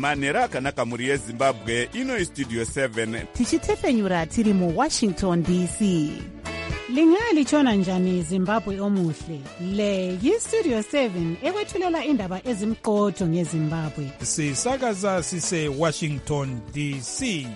manhero akanaka mhuri yezimbabwe. Ino istudio 7 tichitefenyura tiri muwashington dc. Lingalitshona njani Zimbabwe omuhle? Le yistudio 7 ekwethulela indaba ezimqotho ngeZimbabwe. Sisakaza sise Washington DC.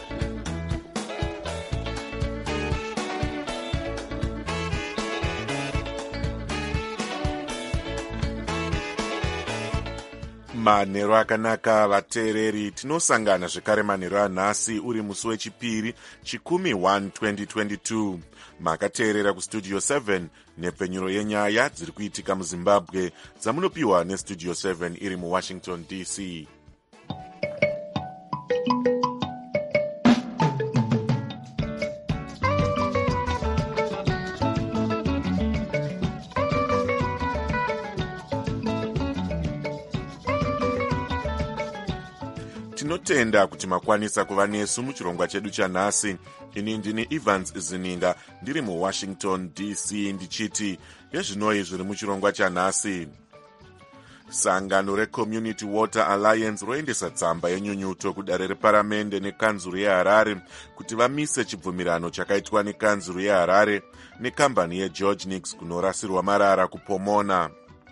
Manhero akanaka vateereri, tinosangana zvekare manhero anhasi uri musi wechipiri chikumi 1 2022. Makateerera kustudio 7 nepfenyuro yenyaya dziri kuitika muZimbabwe dzamunopiwa nestudio 7 iri muWashington DC. Tinotenda kuti makwanisa kuva nesu muchirongwa chedu chanhasi. Ini ndini Evans Zininga ndiri muWashington DC ndichiti nezvinoi zviri muchirongwa chanhasi. Sangano reCommunity Water Alliance roendesa tsamba yenyunyuto kudare reparamende nekanzuru yeHarare kuti vamise chibvumirano chakaitwa nekanzuru yeHarare nekambani yeGeorge Nix kunorasirwa marara kuPomona.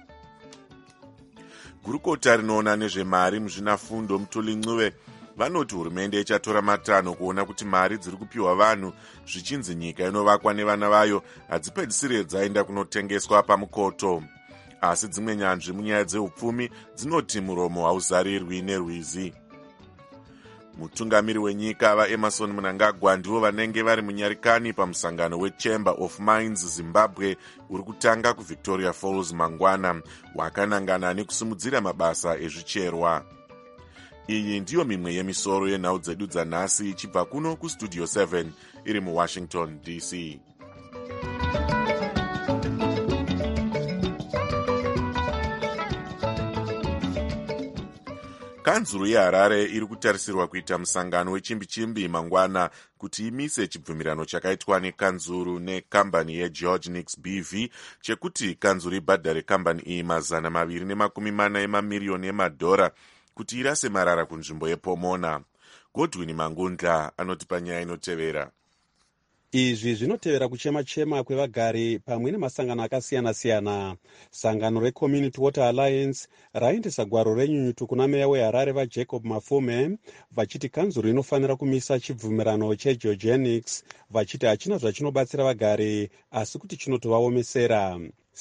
Gurukota rinoona nezvemari muzvinafundo Mutuli Ncube vanoti hurumende ichatora matanho kuona kuti mari dziri kupiwa vanhu zvichinzi nyika inovakwa nevana vayo hadzipedzisire dzaenda kunotengeswa pamukoto. Asi dzimwe nyanzvi munyaya dzeupfumi dzinoti muromo hauzarirwi nerwizi. Mutungamiri wenyika vaEmerson Mnangagwa ndivo vanenge vari munyarikani pamusangano weChamber of Mines Zimbabwe uri kutanga kuVictoria Falls mangwana, wakanangana nekusimudzira mabasa ezvicherwa. Iyi ndiyo mimwe yemisoro yenhau dzedu dzanhasi ichibva kuno kustudio 7 iri muWashington DC. Kanzuru yeHarare iri kutarisirwa kuita musangano wechimbi-chimbi mangwana kuti imise chibvumirano chakaitwa nekanzuru nekambani yeGeorge Nix BV chekuti kanzuru ibhadhare kambani iyi $240 emamiliyoni emadhora kuti irase marara kunzvimbo yePomona. Godwin Mangundla anoti panyaya inotevera. Izvi zvinotevera kuchema-chema kwevagari pamwe nemasangano akasiyana-siyana. Sangano reCommunity Water Alliance raendesa gwaro renyunyuto kuna meya weHarare vaJacob Mafume vachiti kanzuru inofanira kumisa chibvumirano cheGeorge Nix, vachiti hachina zvachinobatsira vagari asi kuti chinotovaomesera.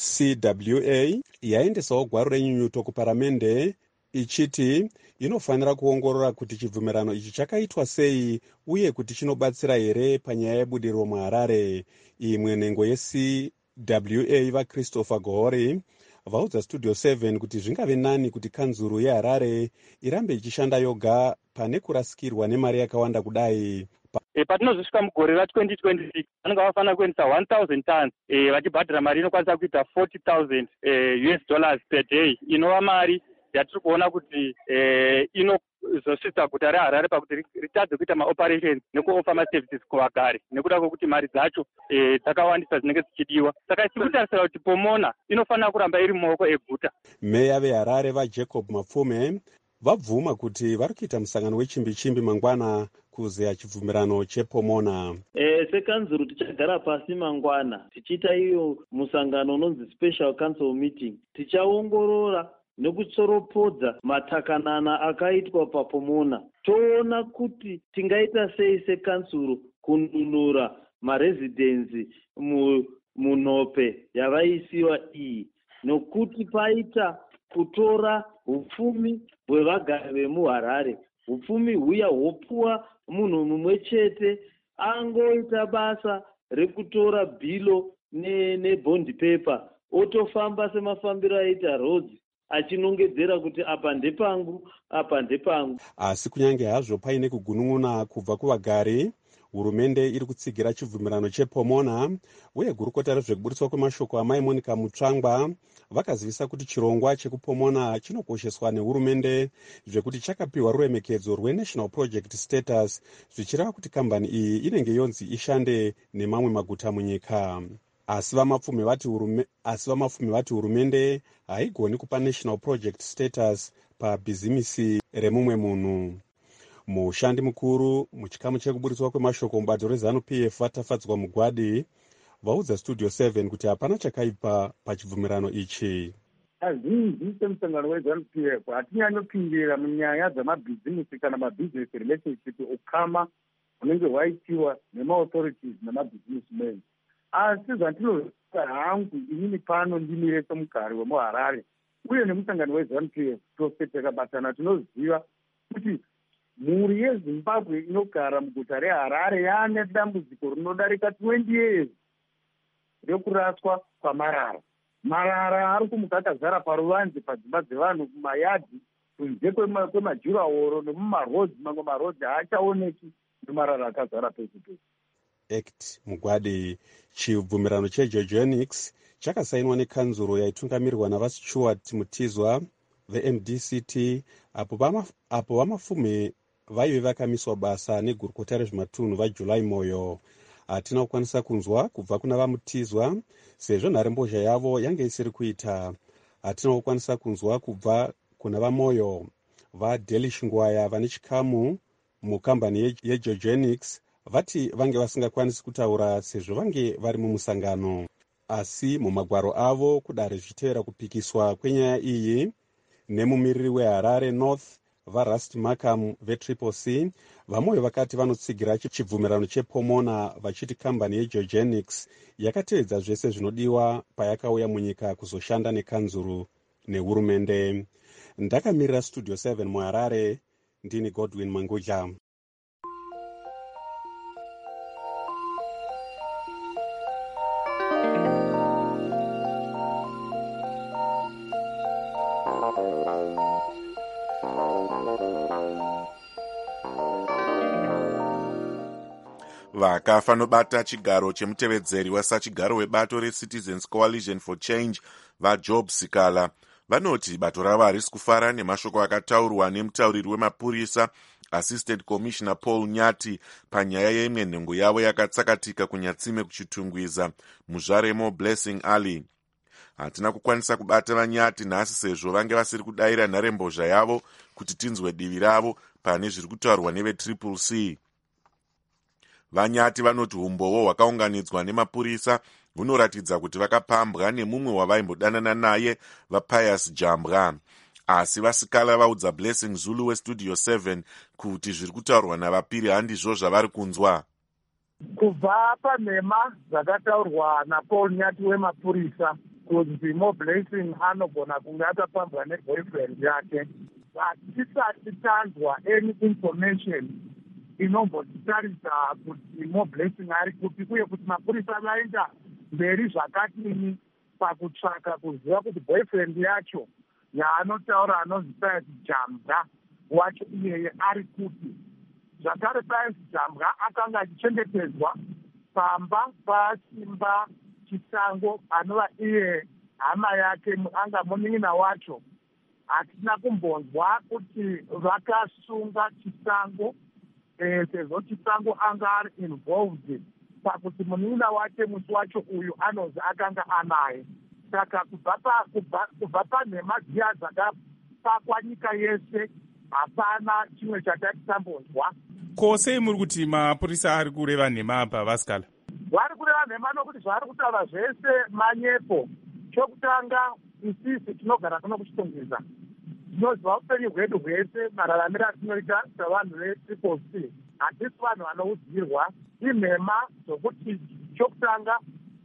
CWA yaendesawo gwaro renyunyuto kuparamende ichiti inofanira kuongorora kuti chibvumirano ichi chakaitwa sei uye kuti chinobatsira here panyaya yebudiriro muHarare. Imwe nhengo yeCWA vaChristopher Gohori vaudza studio 7 kuti zvingave nani kuti kanzuru yeHarare irambe ichishanda yoga pane kurasikirwa nemari yakawanda kudai. Patinozosvika mugore ra2026 vanenge vafanira kuendesa 1000 tons vachibhadhira mari inokwanisa kuita $40,000 per day, inova mari yatiri kuona kuti inozosvitsa guta reHarare pakuti ritadze kuita maoperations nekuofa maservices kuvagari nekuda kwekuti mari dzacho dzakawandisa dzinenge dzichidiwa. Saka tiri kutarisira kuti Pomona inofanira kuramba iri mumaoko eguta. Meya veHarare vaJacob Mafume vabvuma kuti vari kuita musangano wechimbi-chimbi mangwana kuzeya chibvumirano chePomona. Sekanzuru tichagara pasi mangwana tichiita iyo musangano unonzi special council meeting, tichaongorora nekutsoropodza matakanana akaitwa paPomona. Toona kuti tingaita sei sekansuru kununura marezidensi munhope yavaisiwa iyi, nokuti paita kutora hupfumi hwevagari vemuHarare. Hupfumi huya hwopuwa munhu mumwe chete angoita basa rekutora bhilo nebond paper otofamba semafambiro aita roads achinongedzera kuti apa ndepangu, apa ndepangu. Asi kunyange hazvo paine kugunun'una kubva kuvagari, hurumende iri kutsigira chibvumirano chePomona, uye gurukota rezvekuburiswa kwemashoko amai Monica Mutsvangwa vakazivisa kuti chirongwa chekuPomona chinokosheswa nehurumende zvekuti chakapiwa ruremekedzo rweNational Project Status, zvichireva kuti kambani iyi inenge yonzi ishande nemamwe maguta munyika. Asi vamapfumi vati hurumende haigoni kupa National Project Status pabhizimisi remumwe munhu. Mushandi mukuru muchikamu chekuburitswa kwemashoko mubato reZANU-PF vatafadzwa Mugwadi vaudza Studio 7 kuti hapana chakaipa pachibvumirano ichi. Azhinji semusangano weZANU-PF hatinyanyopindira munyaya dzamabhizimisi kana mabusiness relationship ukama unenge hwaitiwa nemaauthorities namabhizinismen. Asi zvandinoziva hangu inini pano ndimire semugari wemuHarare uye nemusangano weZANU-PF tose takabatana tinoziva kuti mhuri yeZimbabwe inogara muguta reHarare yaane dambudziko rinodarika 20 years rekuraswa kwamarara. Marara ari kumuka akazara paruvanze padzimba dzevanhu, kumayadhi, kunze kwemajurahoro nemumarodzi. Mamwe marodzi haachaoneki nemarara akazara pese pese. Act Mugwadi. Chibvumirano cheGeogenics chakasainwa nekanzuro yaitungamirirwa navaStuart Mutizwa veMDCT apo vamafume vaive vakamiswa basa negurukota rezvematunhu vaJuly Moyo. Hatina kukwanisa kunzwa kubva kuna vaMutizwa sezvo nharembozha yavo yange isiri kuita. Hatina kukwanisa kunzwa kubva kuna vaMoyo. VaDelish Ngwaya vane chikamu mukambani yeGeogenics vati vange vasingakwanisi kutaura sezvo vange vari mumusangano. Asi mumagwaro avo kudare zvichitevera kupikiswa kwenyaya iyi nemumiriri weHarare North vaRust Markham veTriple C, vaMoyo vakati vanotsigira chibvumirano chePomona vachiti kambani yeGeogenics yakatevedza zvese zvinodiwa payakauya munyika kuzoshanda nekanzuru nehurumende. Ndakamirira Studio 7 muHarare, ndini Godwin Manguja. Vakafa nobata chigaro chemutevedzeri wasachigaro webato reCitizens Coalition for Change vaJob Sikala vanoti bato ravo harisi kufara nemashoko akataurwa nemutauriri wemapurisa Assistant Commissioner Paul Nyati panyaya yeimwe nhengo yavo yakatsakatika kunyatsime kuchitungwiza muzvaremo Blessing Ali. Hatina kukwanisa kubata vaNyati nhasi sezvo vange vasiri kudayira nharembozha yavo kuti tinzwe divi ravo pane zviri kutaurwa neveTriple C. VaNyati vanoti umbowo hwakaunganidzwa nemapurisa hunoratidza kuti vakapambwa nemumwe wavaimbodanana naye vaPius Jambwa. Asi vaSikala vaudza Blessing Zulu weStudio 7 kuti zviri kutaurwa navapiri handizvo zvavari kunzwa. Kubva panhema dzakataurwa naPaul Nyati wemapurisa kunzi Mo Blessing anogona kunge atapambwa neboyfriend yake, hatisati tanzwa any information inombotitaridza kuti Mo Blessing ari kupi uye kuti mapurisa vaenda mberi zvakadini pakutsvaka kuziva kuti boyfriend yacho yaanotaura anonzi Pius Jambwa wacho iyeye ari kupi. Zvakare Pius Jambwa akanga achichengetedzwa pamba pasimba Chisango anova iye hama yake anga munin'ina wacho. Hatina kumbonzwa kuti vakasunga Chisango sezvo Chisango anga ari involved pakuti munin'ina wake musi wacho uyu anonzi akanga anaye. Saka kubva panhema dziya dzakapakwa nyika yese hapana chimwe chatati tambonzwa. Ko sei muri kuti mapurisa ari kureva nhema apa Vasikala? Vari kureva nhema nokuti zvari kutaura zvese manyepo. Chokutanga isisi tinogara kuno kuchitungwiza, tinoziva upenyu hwedu hwese mararamiro atinoita sevanhu veTriple C. Hatisi vanhu vanoudzirwa inhema dzokuti chokutanga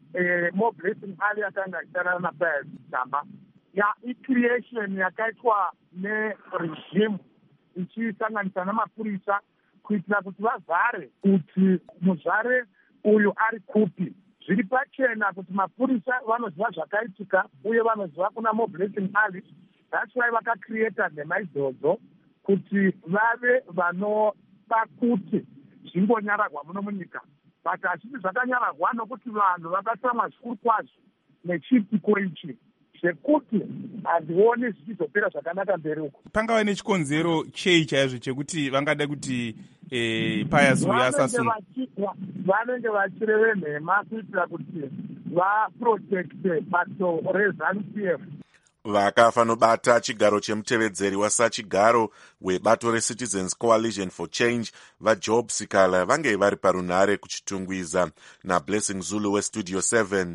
Mo Blessing Ali akanga achitanana naPius Jambwa icreation yakaitwa neregime ichisanganisa namapurisa kuitira kuti vavhare kuti muzvare uyu ari kupi. Zviri pachena kuti mapurisa vanoziva zvakaitika uye vanoziva kuna Mo Blessing Ali. That's why vakacreata nhema idzodzo kuti vave vanoda kuti zvingonyaragwa muno munyika. But hachiti zvakanyaragwa nokuti vanhu vakatsamwa zvikuru kwazvo nechiitiko ichi zvekuti handioni zvichizopera zvakanaka mberi uko. Pangava nechikonzero chei chaizvo chekuti vangada kuti Pius uyu asasunga? Vanenge vachireve nhema kuitira kuti vaprotecte bato reZANU-PF. vakafanobata chigaro chemutevedzeri wasachigaro webato reCitizens Coalition for Change vaJob Sikala vange vari parunhare kuchitungwiza naBlessing Zulu weStudio 7.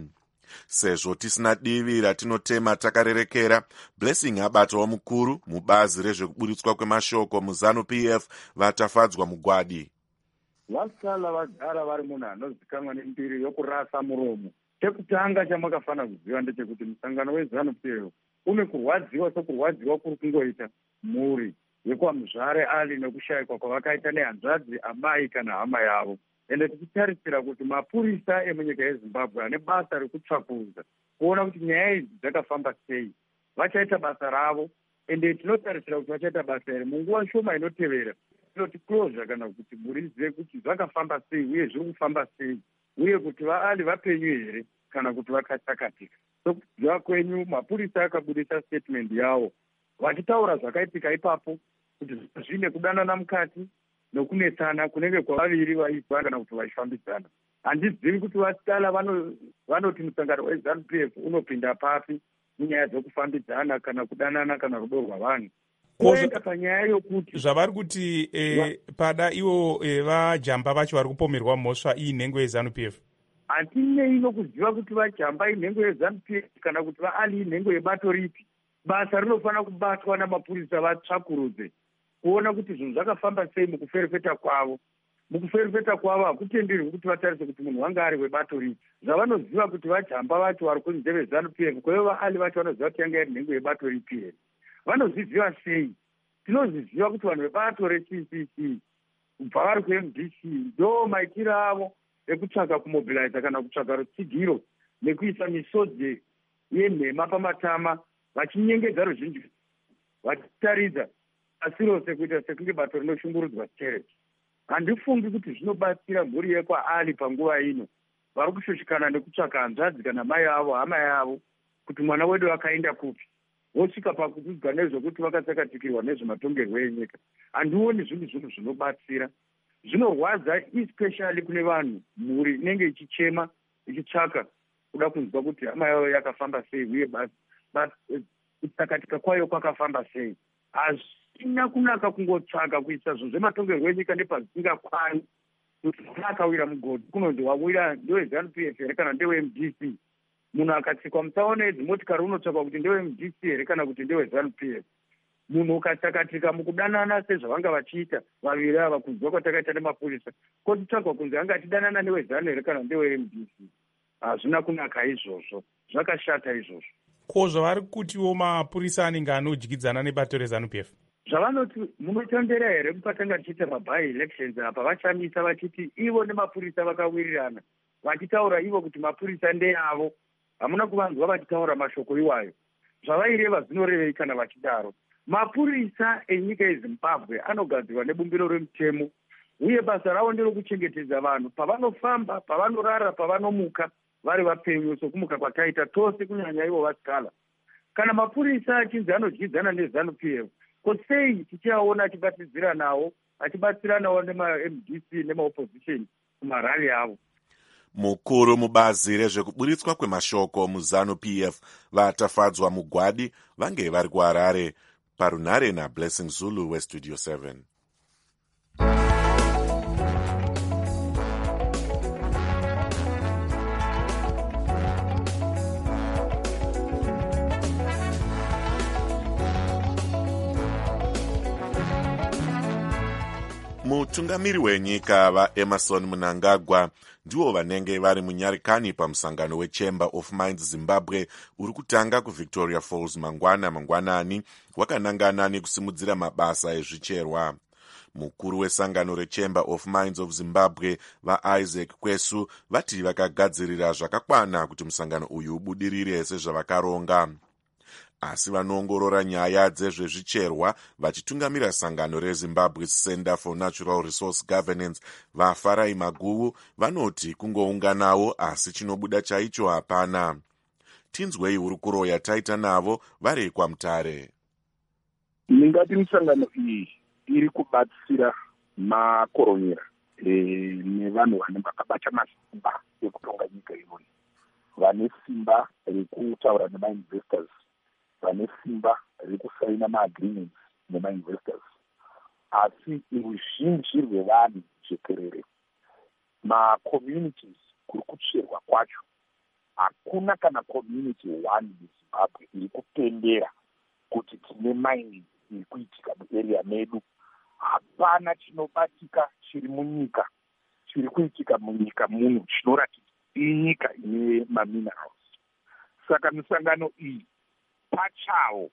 Sezvo tisina divi ratinotema takarerekera, Blessing abatawo mukuru mubazi rezvekuburitswa kwemashoko muZANU-PF vatafadzwa mugwadi. Vasikala vagara vari munhu anozikanwa nembiri yokurasa muromo. Chekutanga chamakafana kuziva ndechekuti musangano weZANU-PF une kurwadziwa sokurwadziwa kuri kungoita mhuri yekwamuzvare Ali nekushayikwa kwavakaita nehanzvadzi, amai kana hama yavo. Ende tichitarisira kuti mapurisa emunyika yeZimbabwe ane basa rekutsvakurudza kuona kuti nyaya idzi dzakafamba sei vachaita basa ravo, ende tinotarisira kuti vachaita basa iri munguva shoma inotevera. Tinoti closure kana kuti murizive kuti zvakafamba sei uye zviri kufamba sei, uye kuti vaali vapenyu here kana kuti vakachakatika. Sokuziva kwenyu, mapurisa akabudisa statement yavo vachitaura zvakaitika ipapo kuti zvine kudanana mukati nokunetsana kunenge kwavaviri vaizwa kana kuti vaifambidzana. Handizivi kuti Vasikala vanoti musangano weZANU-PF unopinda papi munyaya dzokufambidzana kana kudanana kana rudo rwavanhu. Koenda panyaya yokuti zvavari kuti pada ivo vajamba vacho vari kupomerwa mhosva iyi nhengo yeZANU-PF. Hatinei nokuziva kuti vajamba inhengo yeZANU-PF kana kuti vaali inhengo yebato ripi. Basa rinofanira kubatwa namapurisa vatsvakurudze kuona kuti zvinhu zvakafamba sei mukuferefeta kwavo. Mukuferefeta kwavo hakutenderwi kuti vatarise kuti munhu wanga ari webato ripi. Zvavanoziva kuti vajamba vacho vari kunze veZANU-PF kwevo vaali vacho vanoziva kuti yanga iri nhengo yebato ripi here. Vanozviziva sei? Tinozviziva kuti vanhu vebato reCCC kubva vari kuMDC ndo maitiro avo ekutsvaga kumobiliza kana kutsvaga rutsigiro nekuisa misodzi yenhema pamatama vachinyengedza ruzhinji vachitaridza asi rose kuita sekunge bato rinoshungurudzwa stereki. Handifungi kuti zvinobatsira mhuri yekwaali panguva ino vari kushushikana nekutsvaga hanzvadzi kana mai avo hama yavo kuti mwana wedu akaenda kupi, vosvika pakuudzwa nezvokuti vakatsakatikirwa nezvematongerwo enyika. Handioni zvinhu zvinobatsira. Zvinorwadza especially kune vanhu mhuri inenge ichichema ichitsvaka kuda kunzwa kuti hama yavo yakafamba sei uye kutsakatika kwayo kwakafamba sei. Hazvina kunaka kungotsvaka kuisa zvinhu zvematongerwo enyika nepazvisingakwani kuti mwana akawira mugodhi kunonzi wawira ndeweZANU-PF here kana ndeweMDC. Munhu akatsikwa mutsaona yedzimotikari unotsvakwa kuti ndeweMDC here kana kuti ndeweZANU-PF. Munhu ukatsakatika mukudanana sezvavanga vachiita vaviri ava kunzwa kwatakaita nemapurisa kotitsvagwa kunzi anga achidanana neweZANU here kana ndeweMDC. Hazvina kunaka izvozvo, zvakashata izvozvo. Ko zvavari kutiwo mapurisa anenge anodyidzana nebato reZANU-PF? Zvavanoti munotondera here mukatanga tichiita mabai elections apa vachamisa vachiti ivo nemapurisa vakawirirana vachitaura ivo kuti mapurisa ndeavo. Hamuna kuvanzwa vachitaura mashoko iwayo. Zvavaireva zvinorevei kana vachidaro? Mapurisa enyika yeZimbabwe anogadzirwa nebumbiro remutemo uye basa ravo nderokuchengetedza vanhu pavanofamba, pavanorara, pavanomuka vari vapenyu sokumuka kwataita tose kunyanya ivo Vasikala. Kana mapurisa achinzi anodyidzana neZANU-PF, ko sei tichiaona achibatsiranawo nemaMDC nemaopposition kumarali avo? Mukuru mubazi rezvekuburitswa kwemashoko muZANU-PF vatafadzwa mugwadi vange vari kuHarare parunhare naBlessing Zulu weStudio 7. Mutungamiri wenyika vaEmerson Mnangagwa ndivo vanenge vari munyarikani pamusangano weChamber of Mines Zimbabwe uri kutanga kuVictoria Falls mangwanani wakanangana nekusimudzira mabasa ezvicherwa. Mukuru wesangano reChamber of Mines of Zimbabwe vaIsaac Kwesu vati vakagadzirira zvakakwana kuti musangano uyu ubudirire sezvavakaronga. Asi vanoongorora nyaya dzezvezvicherwa vachitungamira sangano reZimbabwe Center for Natural Resource Governance vaFarai Maguvu vanoti kungounganawo asi chinobuda chaicho hapana. Tinzwei hurukuro yataita navo vari kwaMutare. Ndingati misangano iyi iri kubatsira makoronyera nevanhu vane vakabata masimba ekutonga nyika iyoyi, vane simba rekutaura nemainvestors vane simba rekusaina maagreements nemainvestors, asi ruzhinji rwevanhu jekerere macommunities kuri kucherwa kwacho, hakuna kana community one muzimbabwe iri kutendera kuti tine mining iri kuitika muarea medu. Hapana chinobatika chiri munyika chiri kuitika munyika muno chinoratidza iyi nyika ine maminerals. Saka misangano iyi pachawo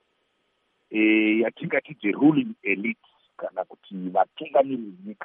yatingati the ruling elite kana kuti vatungamiri venyika,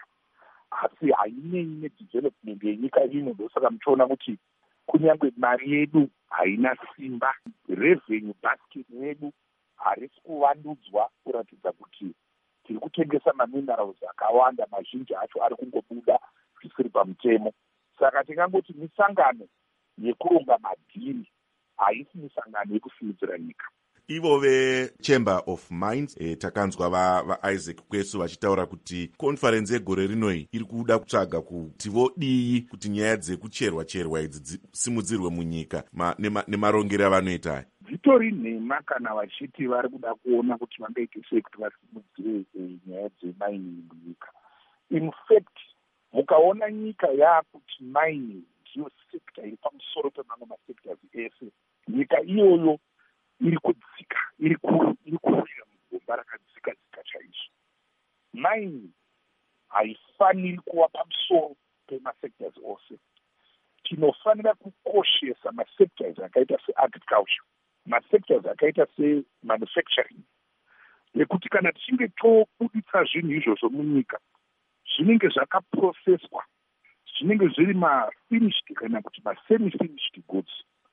asi haine development yenyika ino. Ndosaka muchiona kuti kunyange mari yedu haina simba, revenue basket yedu harisi kuvandudzwa kuratidza kuti tiri kutengesa maminerals akawanda, mazhinji acho ari kungobuda zvisiri pamutemo. Saka tingangoti misangano yekuronga madhiri, haisi misangano yekusimudzira nyika. Ivo veChamber of Mines takanzwa vaIsaac Kwesu vachitaura kuti konferensi yegore rinoi iri kuda kutsvaga kuti vodii kuti nyaya dzekucherwa idzi dzisimudzirwe munyika nemarongero avanoita. Dzitori nhema kana vachiti vari kuda kuona kuti vangaite sei kuti vasimudzire nyaya dzemining munyika. In fact, mukaona nyika yakuti mining ndiyo sekta iri pamusoro pemamwe masectors ese, nyika iyoyo iri kudzika, iri kuwira mugomba rakadzika chaizvo. Mining haifaniri kuva pamusoro pemasectors ose. Tinofanira kukoshesa masectors akaita seagriculture, masectors akaita semanufacturing, nekuti kana tichinge tobuditsa zvinhu izvozvo munyika, zvinenge zvakaprocesswa, zvinenge zviri mafinished kana kuti masemi-finished goods.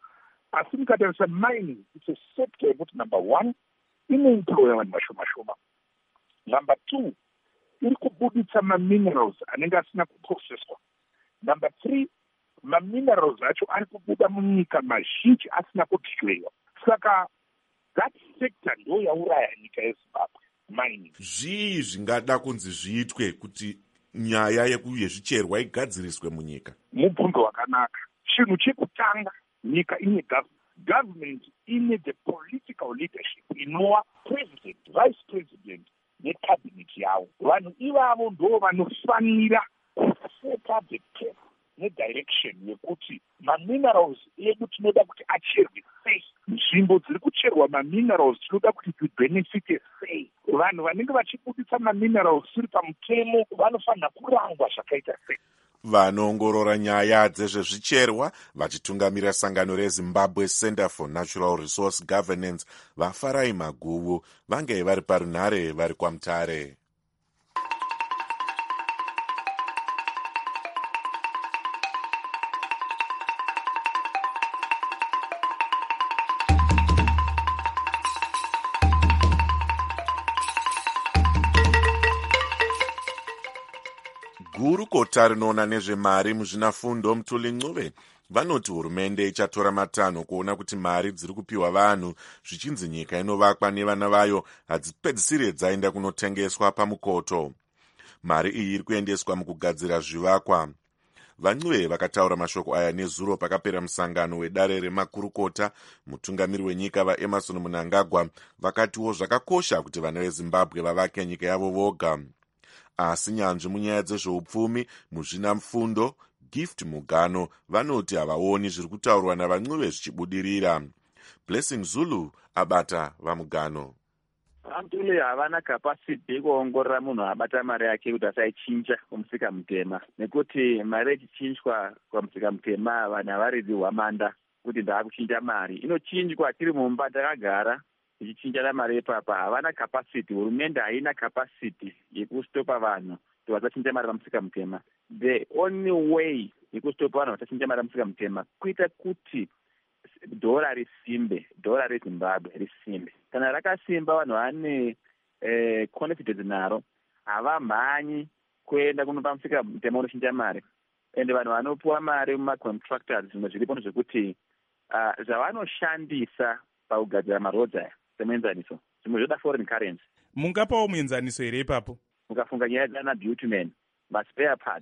Asi mukatarisa mining, it's a sector yekuti number one, inoemploya vanhu vashoma. Number two, iri kubuditsa maminerals anenge asina kuprocesswa. Number three, maminerals acho ari kubuda munyika mazhinji asina kudyiwa. Saka that sector ndo yauraya nyika yeZimbabwe, mining. Zvii zvingada kunzi zviitwe kuti nyaya yezvicherwa igadziriswe munyika? Mubvunzo wakanaka. Chinhu chekutanga, nyika ine government ine the political leadership inova president, vice president necabinet yavo. Vanhu ivavo ndo vanofanira kuseta the pace nedirection yekuti maminerals edu tinoda kuti acherwe sei, nzvimbo dziri kucherwa maminerals tinoda kuti tibenefite sei, vanhu vanenge vachibuditsa maminerals zviri pamutemo vanofanira kurangwa zvakaita sei. Vanoongorora nyaya dzezvezvicherwa vachitungamira sangano reZimbabwe Center for Natural Resource Governance vaFarai Maguvu vange vari parunhare vari kwaMutare. Gurukota rinoona nezvemari muzvinafundo Mutuli Ncube vanoti hurumende ichatora matanho kuona kuti mari dziri kupiwa vanhu zvichinzi nyika inovakwa nevana vayo hadzipedzisire dzaenda kunotengeswa pamukoto. Mari iyi iri kuendeswa mukugadzira zvivakwa. VaNcube vakataura mashoko aya nezuro pakapera musangano wedare remakurukota. Mutungamiri wenyika vaEmmerson Mnangagwa vakatiwo zvakakosha kuti vana veZimbabwe vavake nyika yavo voga. Asi nyanzvi munyaya dzezveupfumi muzvinafundo Gift Mugano vanoti havaoni zviri kutaurwa navaNcube zvichibudirira. Blessing Zulu abata vaMugano. Mutuli havana capacity yekuongorora munhu abata mari yake kuti asaichinja kumusika mutema, nekuti mari ichichinjwa kwamusika mutema vanhu havaridi hwamanda kuti ndaakuchinja mari inochinjwa tiri mumba takagara ichichinjana mari ipapa. Havana capacity, hurumende haina capacity yekustopa vanhu kuti vasachinja mari pamusika mutema. The only way yekustopa vanhu vasachinja mari pamusika mutema kuita kuti dhora risimbe, dhora reZimbabwe risimbe. Kana rakasimba vanhu vane confidence naro, havamhanyi kuenda kunopa musika mutema unochinja mari. Ende vanhu vanopuwa mari mumacontractors zvimwe zviripo zvekuti zvavanoshandisa pakugadzira marodzi aya semuenzaniso zvimwe zvoda foreign currency. Mungapawo muenzaniso here ipapo? Mukafunga nyaya dzana bitumen, maspare parts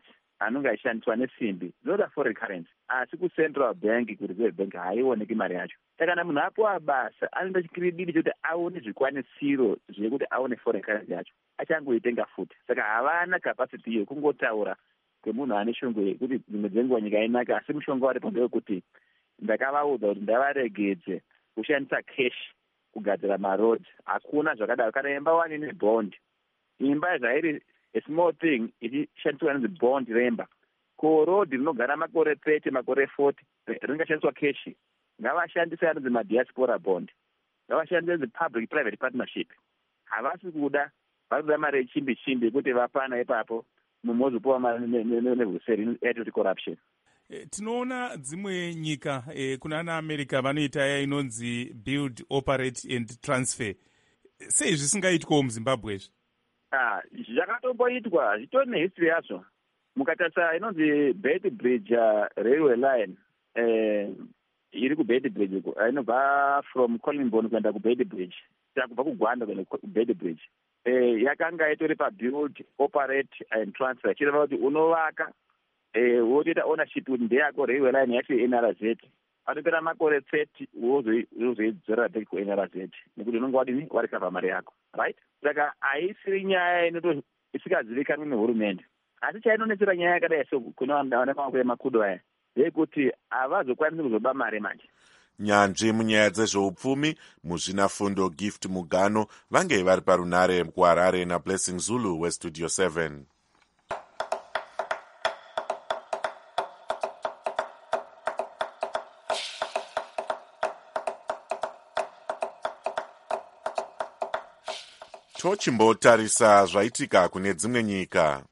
anonge achishandiswa nesimbi dzinoda foreign currency, asi kucentral bank, kureserve bank haioneki mari yacho. Saka kana munhu apiwa basa anoenda chikirididi chekuti aone zvikwanisiro zvekuti aone foreign currency yacho, achangoitenga futi. Saka havana capacity iyo, kungotaura kwemunhu ane shungu yekuti dzimwe dzenguva nyika inaka, asi mushonga waripo ndewekuti ndakavaudza kuti ndavaregedze kushandisa cash kugadzira marodhi. Hakuna zvakadaro. Kana imba wani nebond, imba zvairi a small thing ichishandiswa nenzi bond remba, ko rodhi rinogara makore 30 makore 40 ringashandiswa cash. Ngavashandise anonzi madiaspora bond, ngavashandise nenzi public private partnership. Havasi kuda, varikuda mari yechimbi chimbi yekuti vapana ipapo mumozopuwa mari nevhuseri yatoti corruption. Tinoona dzimwe nyika kuna ana America vanoita ya inonzi build, operate and transfer. Sei zvisingaitwawo muZimbabwe izvi? Zvakatomboitwa, zvitori nehistory yazvo. Mukatarisa inonzi Beit Bridge railway line, iri kuBeit Bridge, inobva from Collinborn kuenda kuBeit Bridge, kubva kuGwanda kuenda kuBeit Bridge. Yakanga itori pabuild, operate and transfer, chireva kuti unovaka wotoita ownership kuti ndeyako railway line yacho NRZ, atopera makore 30 wozoidzora back kuNRZ nekuti unonge wadini warikavha mari yako, right? Saka haisiri nyaya isikazivikanwi nehurumende, asi chainonetsera nyaya yakadai so kuna vana maoko emakudo aya ndeyekuti havazokwanisi kuzoba mari manje. Nyanzvi munyaya dzezveupfumi muzvinafundo Gift Mugano vange vari parunare kuHarare naBlessing Zulu weStudio 7. Tochimbotarisa zvaitika kune dzimwe nyika.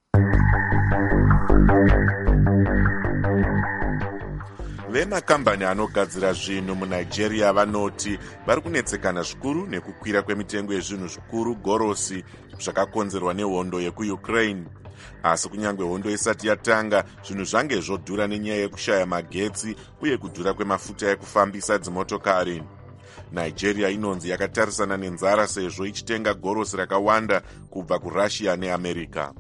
Vemakambani anogadzira zvinhu muNigeria vanoti vari kunetsekana zvikuru nekukwira kwemitengo yezvinhu zvikuru gorosi zvakakonzerwa nehondo yekuUkraine. Asi kunyange hondo isati yatanga, zvinhu zvange zvodhura nenyaya yekushaya magetsi uye kudhura kwemafuta ekufambisa dzimotokari. Nigeria inonzi yakatarisana nenzara sezvo ichitenga gorosi rakawanda kubva kuRussia neAmerica.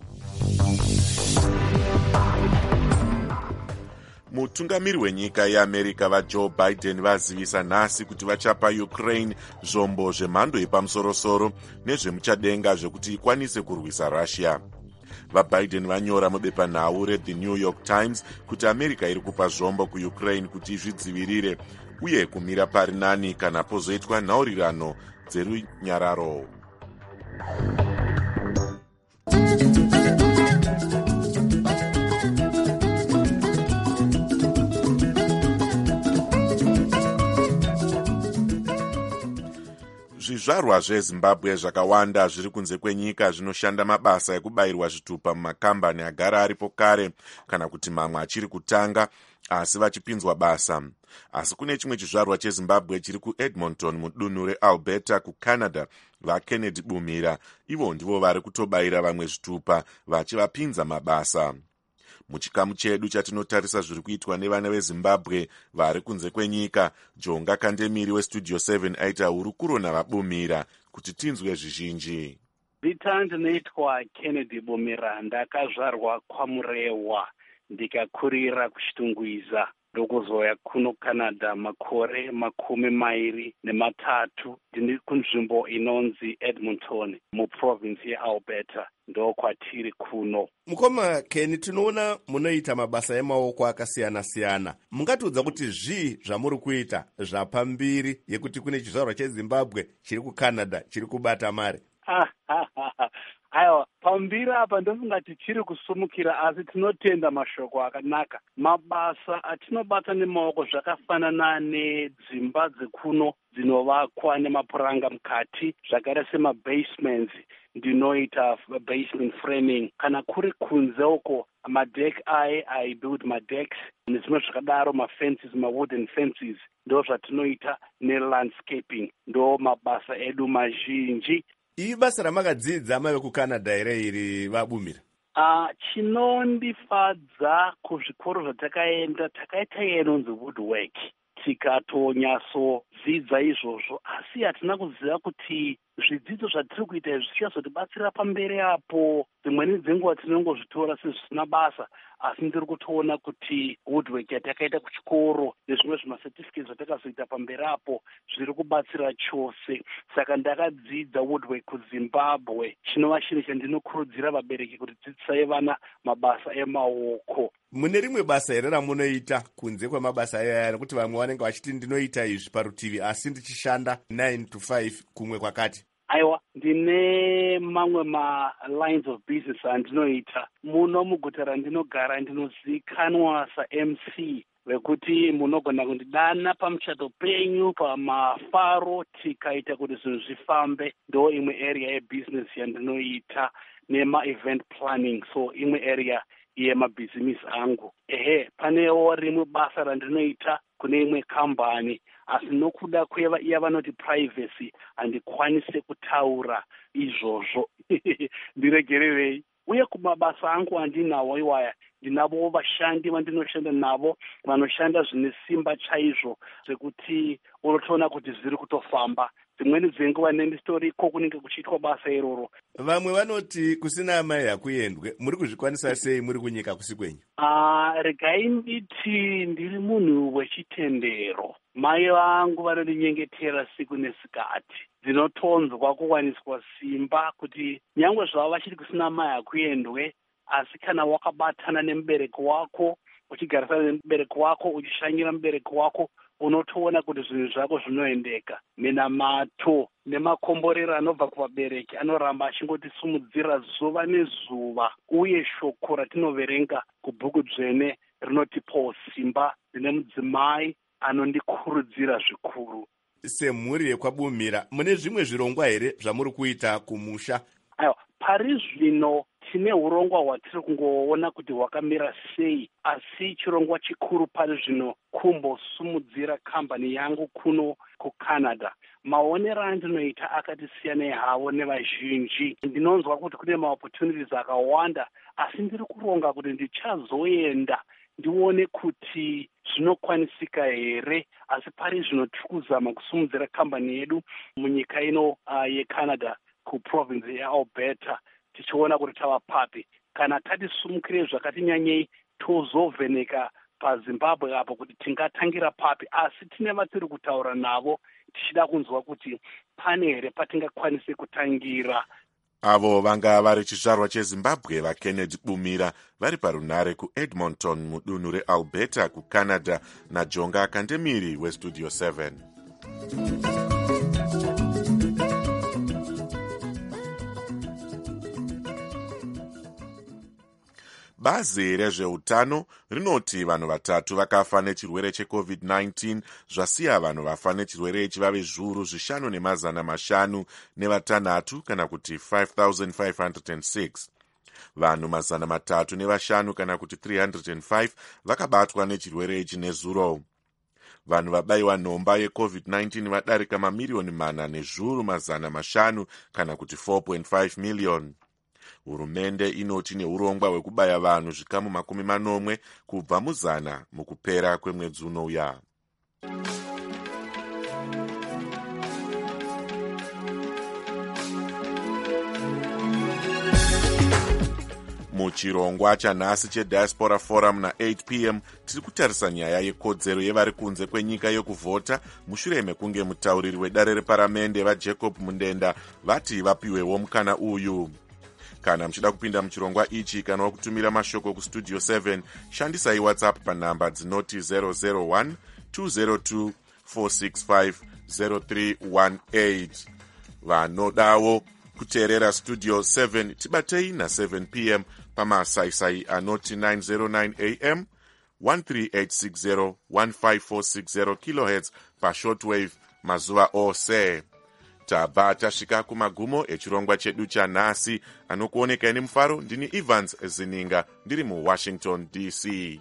Mutungamiri wenyika yeAmerica vaJoe Biden vazivisa nhasi kuti vachapa Ukraine zvombo zvemhando yepamusoro-soro nezvemuchadenga zvekuti ikwanise kurwisa Russia. VaBiden vanyora mubepanhau reThe New York Times kuti America iri kupa zvombo kuUkraine kuti izvidzivirire uye kumira pari nani kana pozoitwa nhaurirano dzerunyararo. Zvizvarwa zveZimbabwe zvakawanda zviri kunze kwenyika zvinoshanda mabasa ekubayirwa zvitupa mumakambani agara aripo kare kana kuti mamwe achiri kutanga asi vachipinzwa basa. Asi kune chimwe chizvarwa cheZimbabwe chiri kuEdmonton mudunhu reAlberta kuCanada, vaKennedy Bumira, ivo ndivo vari kutobayira vamwe zvitupa vachivapinza mabasa. Muchikamu chedu chatinotarisa zviri kuitwa nevana veZimbabwe vari kunze kwenyika, Jonga Kandemiri weStudio 7 aita hurukuro navabumira kuti tinzwe zvizhinji. Zita ndinoitwa Kennedy Bumira, ndakazvarwa kwaMurewa ndikakurira kuchitungwiza ndokuzoya kuno Canada makore 23. Ndiri kunzvimbo inonzi Edmonton muprovince yeAlberta, ndokwatiri kuno. Mukoma Ken, tinoona munoita mabasa emaoko akasiyana-siyana. Mungatiudza kuti zvii zvamuri kuita zvapambiri yekuti kune chizvarwa cheZimbabwe chiri kuCanada chiri kubata mari? Aiwa, pambiri apa ndofunga tichiri kusumukira, asi tinotenda mashoko akanaka. Mabasa atinobata nemaoko zvakafanana nedzimba dzekuno dzinovakwa nemapuranga mukati, zvakaita semabasements, ndinoita basement framing. Kana kuri kunze uko madeck I build madecks nezvimwe zvakadaro, mafences, mawooden fences, ndo zvatinoita nelandscaping. Ndo mabasa edu mazhinji. Ii basa ramakadzidza mave kuCanada here iri vabumira? Chinondifadza kuzvikoro zvatakaenda, takaita inonzi woodwork, tikatonyatsodzidza izvozvo, asi hatina kuziva kuti zvidzidzo zvatiri kuita izvi zvichazotibatsira pamberi apo dzimweni dzenguva tinongozvitora sezvisina basa, asi ndiri kutoona kuti woodwork yatakaita kuchikoro nezvimwe zvimacertificate zvatakazoita pamberi apo zviri kubatsira chose. Saka ndakadzidza woodwork kuZimbabwe. Chinova chinhu chandinokurudzira vabereki kuti dzidzisai vana mabasa emaoko. Mune rimwe basa here ramunoita kunze kwemabasa ayaya, nekuti vamwe vanenge vachiti ndinoita izvi parutivi asi ndichishanda 9 to 5 kumwe kwakati? Aiwa, ndine mamwe ma-lines of business andinoita. Muno muguta randinogara ndinozikanwa sa-MC vekuti munogona kundidana pamuchato penyu, pamafaro, tikaita kuti zvinhu zvifambe. Ndo imwe area yebusiness yandinoita, nema-event planning, so imwe area yemabhizimisi angu. Panewo rimwe basa randinoita kune imwe kambani, asi nokuda iya vanoti privacy handikwanise kutaura izvozvo. Ndiregererei. Uye kumabasa angu andinawo iwaya, ndinavo vashandi vandinoshanda navo vanoshanda zvine simba chaizvo zvekuti unotoona kuti zviri kutofamba. Dzimweni dzenguva nendistoriko kunenge kuchiitwa basa iroro. Vamwe vanoti kusina mai hakuendwe. Muri kuzvikwanisa sei muri kunyika kusi kwenyu? Regai nditi ndiri munhu wechitendero. Mai vangu vanondinyengetera siku nesikati. Ndinotonzwa kuwaniswa simba kuti nyangwe zvava vachiti kusina mai hakuendwe, asi kana wakabatana nemubereki wako, uchigarisana nemubereki wako, uchishanyira mubereki wako, unotoona kuti zvinhu zvako zvinoendeka. Minamato nemakomborero anobva kuvabereki anoramba achingotisimudzira zuva nezuva, uye shoko ratinoverenga kubhuku dzvene rinotipawo simba. Ndine mudzimai anondikurudzira zvikuru. Semhuri yekwabumhira, mune zvimwe zvirongwa here zvamuri kuita kumusha? Aiwa, pari zvino tine urongwa hwatiri kungoona kuti hwakamira sei, asi chirongwa chikuru pari zvino kumbosumudzira kambani yangu kuno kuCanada. Maonero andinoita akati siyanei havo nevazhinji. Ndinonzwa kuti kune maopportunities akawanda, asi ndiri kuronga kuti ndichazoenda ndione kuti zvinokwanisika here. Asi pari zvino tiri kuzama kusumudzira kambani yedu munyika ino yeCanada, kuprovince yeAlberta, tichiona kuti tava papi. Kana tatisumukire zvakati nyanyei, tozovheneka paZimbabwe apo kuti tingatangira papi, asi tine vatiri kutaura navo tichida kunzwa kuti pane here patingakwanise kutangira. Avo vanga vari chizvarwa cheZimbabwe vaKennedy Bumhira vari parunhare kuEdmonton mudunhu reAlberta kuCanada naJonga Kandemiri weStudio 7. Bazi rezveutano rinoti vanhu vatatu vakafa nechirwere cheCovid-19 zvasiya vanhu vafa nechirwere ichi vave zviuru 5,506 kana kuti 5,506. Vanhu 305 kana kuti 305 vakabatwa nechirwere ichi nezuro. Vanhu vabayiwa nhomba yeCovid-19 vadarika mamirioni 4,500 kana kuti 4.5 miliyoni. Hurumende inoti neurongwa hwekubaya vanhu zvikamu 80 kubva mu100 mukupera kwemwedzi unouya. Muchirongwa chanhasi cheDiaspora Forum na8 p.m. tiri kutarisa nyaya yekodzero yevari kunze kwenyika yokuvhota mushure mekunge mutauriri wedare reparamende vaJacob Mundenda vati vapiwewo mukana uyu. Kana muchida kupinda muchirongwa ichi kana wakutumira mashoko kuStudio 7, shandisai WhatsApp panhamba dzinoti 001 202 465 0318. Vanodawo kuteerera Studio 7 tibatei na7 p.m. pamasaisai anoti 909 am 13860 15460 kHz pashortwave mazuva ose. Tabva tasvika kumagumo echirongwa chedu chanhasi. Anokuoneka nemufaro ndini Evans Zininga ndiri muWashington DC.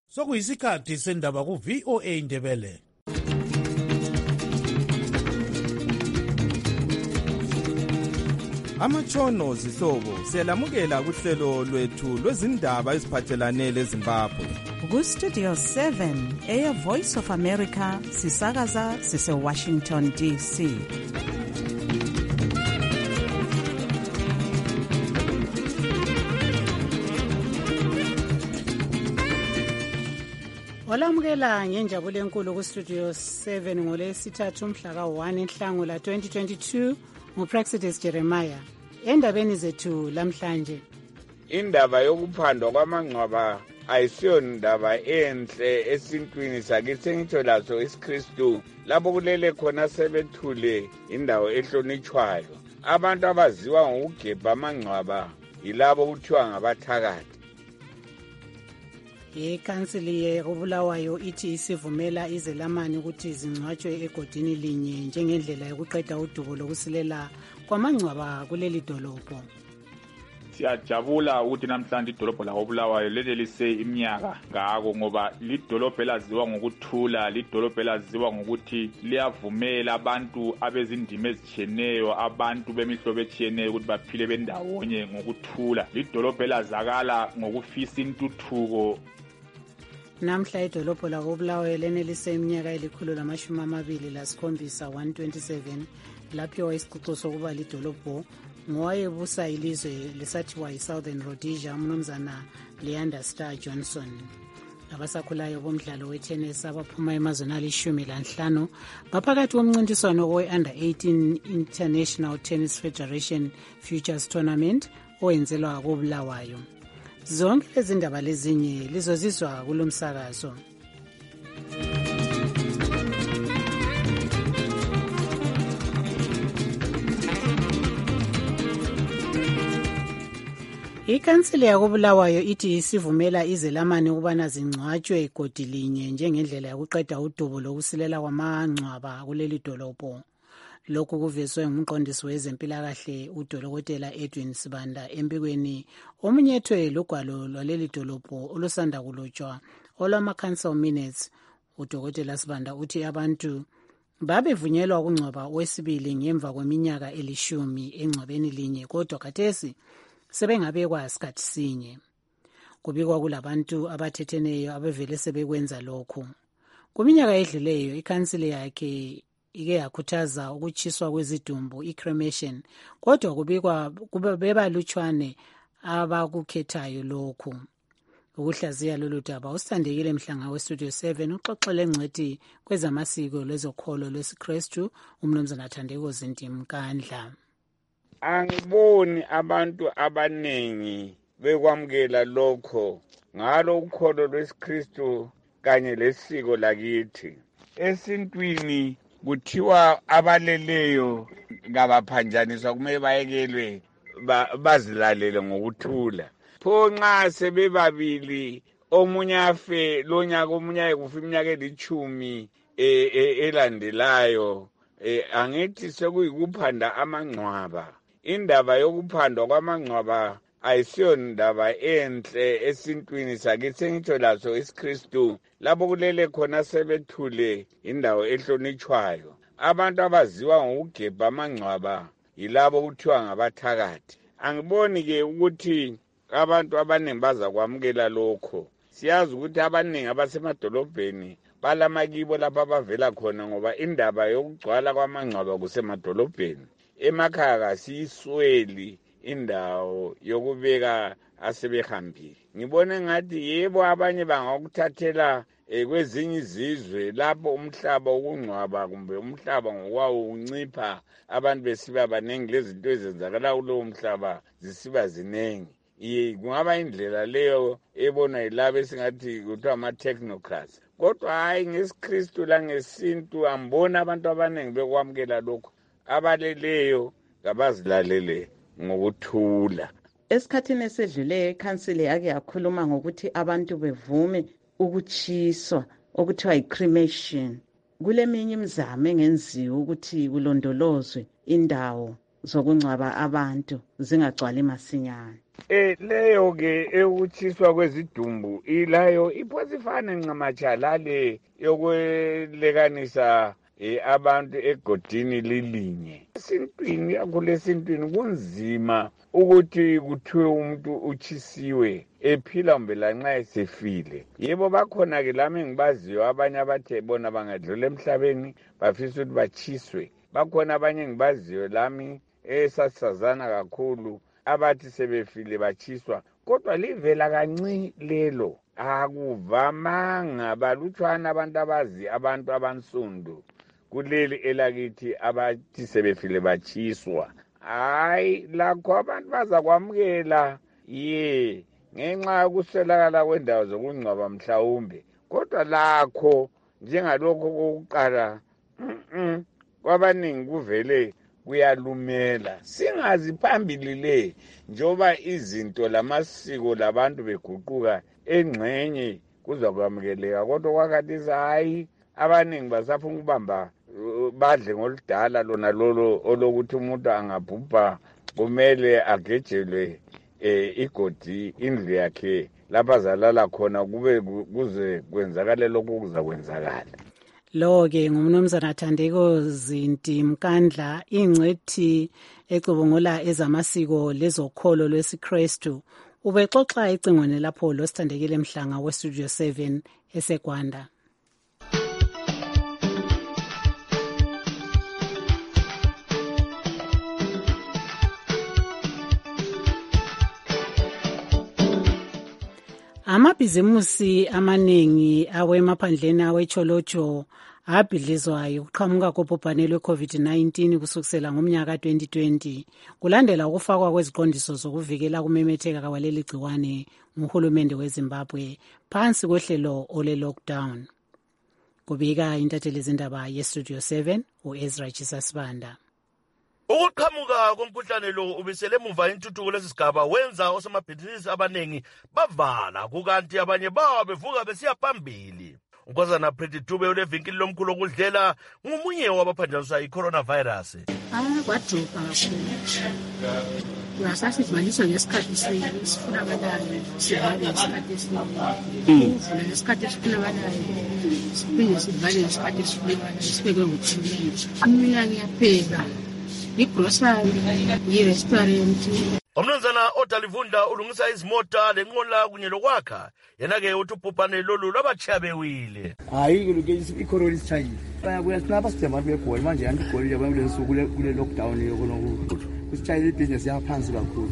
Sokuyisikhathi sendaba ku VOA Ndebele. Amatshono zihlobo siyalamukela kuhlelo lwethu lwezindaba eziphathelane leZimbabwe. Ku-Studio 7 Air Voice of America sisakaza sise-Washington DC. Olamukela ngenjabulo enkulu ku-Studio 7 ngolesithathu mhla ka-1 Nhlangula 2022 nguPraxidis Jeremiah. Endabeni zethu lamhlanje, indaba yokuphandwa kwamangcwaba ayisiyo ndaba enhle esintwini sakithi sengitsho laso isiKristu lapho kulele khona sebethule indawo ehlonitshwayo. Abantu abaziwa ngokugebha amangcwaba yilabo kuthiwa ngabathakathi. ikhansili yokubulawayo ithi isivumela izelamani ukuthi zingcwatshwe egodini linye njengendlela yokuqeda udubo lokusilela kwamangcwaba kuleli dolobho. Siyajabula ukuthi namhlanje idolobho lakobulawayo lelise iminyaka ngako ngoba lidolobho elaziwa ngokuthula, lidolobho elaziwa ngokuthi liyavumela abantu abezindima ezitshiyeneyo, abantu bemihlobo etshiyeneyo ukuthi baphile bendawonye ngokuthula. Lidolobho elazakala ngokufisa intuthuko. Namhla idolobho lakobulawayo lenelise iminyaka 127 laphiwa isiquqo sokuba lidolobho ngowayebusa ilizwe lisathiwa yi-Southern Rhodesia umnumzana Leander Star Johnson. Abasakhulayo bomdlalo wetennis abaphuma emazweni ali-15 baphakathi komncintiswano we-Under 18 International Tennis Federation Futures Tournament owenzelwa kobulawayo. Zonke lezi ndaba lezinye lizozizwa kulo msakazo. Ikhansili yakobulawayo ithi isivumela izelamani ukubana zingcwatshwe igodi linye njengendlela yokuqeda udubo lokusilela kwamangcwaba kuleli dolobho. Lokhu kuvezwe ngumqondisi wezempilakahle uDokotela Edwin Sibanda empikweni omunyethwe lugwalo lwaleli dolobho olusanda kulotshwa olwama-council minutes. uDokotela Sibanda uthi abantu babevunyelwa ukungcwaba owesibili ngemva kweminyaka 10 engcwabeni linye, kodwa khathesi sebengabekwa sikhathi sinye. Kubikwa kulabantu abathetheneyo abevele sebekwenza lokhu. Kuminyaka edluleyo ikhansili yakhe ike yakhuthaza ukutshiswa kwezidumbu i-cremation, kodwa kubikwa bebalutshwane abakukhethayo lokhu. Ukuhlaziya lolu daba usithandekile Mhlanga we-Studio 7 uxoxele ngcwethi kwezamasiko lezokholo lwesiKristu umnumzana Thandeko Zintimkandla. Angiboni abantu abanengi bekwamukela lokho ngalo ukholo lwesikristu kanye lesiko lakithi. Esintwini kuthiwa abaleleyo ngabaphanjaniswa kumele bayekelwe bazilalele ngokuthula. Pho nxa sebebabili omunye afe lonyaka omunye ayekufa iminyaka 10 elandelayo, angithi sekuyikuphanda amangcwaba. Indaba yokuphandwa kwamangcwaba ayisiyo ndaba enhle esintwini sakithi sengitsho laso isiKristu lapho kulele khona sebethule indawo ehlonitshwayo. Abantu abaziwa ngokugebha amangcwaba yilabo kuthiwa ngabathakathi. Angiboni ke ukuthi abantu abaningi bazakwamukela lokho. Siyazi ukuthi abaningi abasemadolobheni balamakibo lapha abavela khona ngoba indaba yokugcwala kwamangcwaba kusemadolobheni. Emakhaya kasiyisweli indawo yokubeka asebehambile. Ngibone ngathi yebo abanye bangakuthathela kwezinye izizwe lapho umhlaba ukungcwaba kumbe umhlaba ngokwawo uncipha, abantu besiba baningi lezinto ezenzakala kulowo mhlaba zisiba ziningi. Kungaba indlela leyo ebona yilabo esingathi kuthiwa ama-technocrats. Kodwa hayi ngesiKristu langesintu ambona abantu abaningi bekwamukela lokho. Abaleleyo kabazilalele ngokuthula. Esikhathini esedluleyo ikhansili yake yakhuluma ngokuthi abantu bevume ukutshiswa okuthiwa yi-cremation. Kuleminye imizamo engenziwa ukuthi kulondolozwe indawo zokungcwaba abantu zingagcwali masinyane. Leyo ke ekutshiswa kwezidumbu ilayo iphosifane ncamatshalale yokwelekanisa abantu egodini lilinye. Esintwini yakulesintwini kunzima ukuthi kuthiwe umuntu uchisiwe ephila mbe lanxa esefile. Yebo bakhona ke lami ngibaziyo abanye abathe bona bangadlula emhlabeni bafisa ukuthi bachiswe. Bakhona abanye ngibaziyo lami esasazana kakhulu abathi sebefile bachiswa. Kodwa livela kanci lelo. Akuvamanga balutshwana abantu abazi abantu abansundu kuleli elakithi abathi sebefile bachiswa. Hayi lakho abantu bazakwamukela ngenxa yokuswelakala kwendawo zokungcwaba mhlawumbe. Kodwa lakho njengalokho kokuqala kwabaningi kuvele kuyalumela. Singazi phambili le njoba izinto lamasiko labantu beguquka engxenye kuzakwamukeleka. Kodwa kwakhathesi hayi abaningi basafuna ukubamba badle ngoludala lona lolo olokuthi umuntu angabhubha kumele agejelwe igodi indlu yakhe lapha azalala khona kuze kwenzakale lokho kuzakwenzakala. Lo-ke ngumnumzana Thandeko Zinti Mkandla, ingcwethi ecubungula ezamasiko lezokholo lwesiKrestu. Ubexoxa ecingweni lapho loSithandekile Mhlanga weStudio 7 eseGwanda. Amabhizimusi amaningi awemaphandleni awecholojo abhidlizwayo ukuqhamuka kobhubhane lwe-COVID-19 kusukisela ngomnyaka 2020 kulandela ukufakwa kweziqondiso zokuvikela kumemetheka kwaleli gciwane nguhulumende weZimbabwe phansi kohlelo ole-lockdown. Kubika intatheli zindaba yeStudio 7 u-Ezra Chisasibanda. Ukuqhamuka komkhuhlane lo ubisele emuva intuthuko lesigaba wenza osomabhizinisi abanengi bavala kukanti abanye bawo bevuka besiya phambili. Unkosana Pretty Dube ulevinkili lomkhulu okudlela ngumunye wabaphanjaniswa i-coronavirus. Kwadropha kakhulu. Ngasasivaliswa ngesikhathi esifunakalayo, sivale ngesikhathi esifunakalayo. Uvula ngesikhathi esifunakalayo, siphinde sivale ngesikhathi esifunakalayo, sibekwe ngothulile. Mina ngiyapheka. Igrocery, i-restaurant. Umnumzana Odalivunda ulungisa izimota lenqola kunye lokwakha. Yena-ke uthi ubhubhane lolu lwabatshabewile. Hayi ikhorona isithayile. Kuyasinapha sidema abantu begoli manje yanti igoli yabona kule nsuku kule lockdown yokunokuthi kusithayile ibhizinesi yaphansi kakhulu.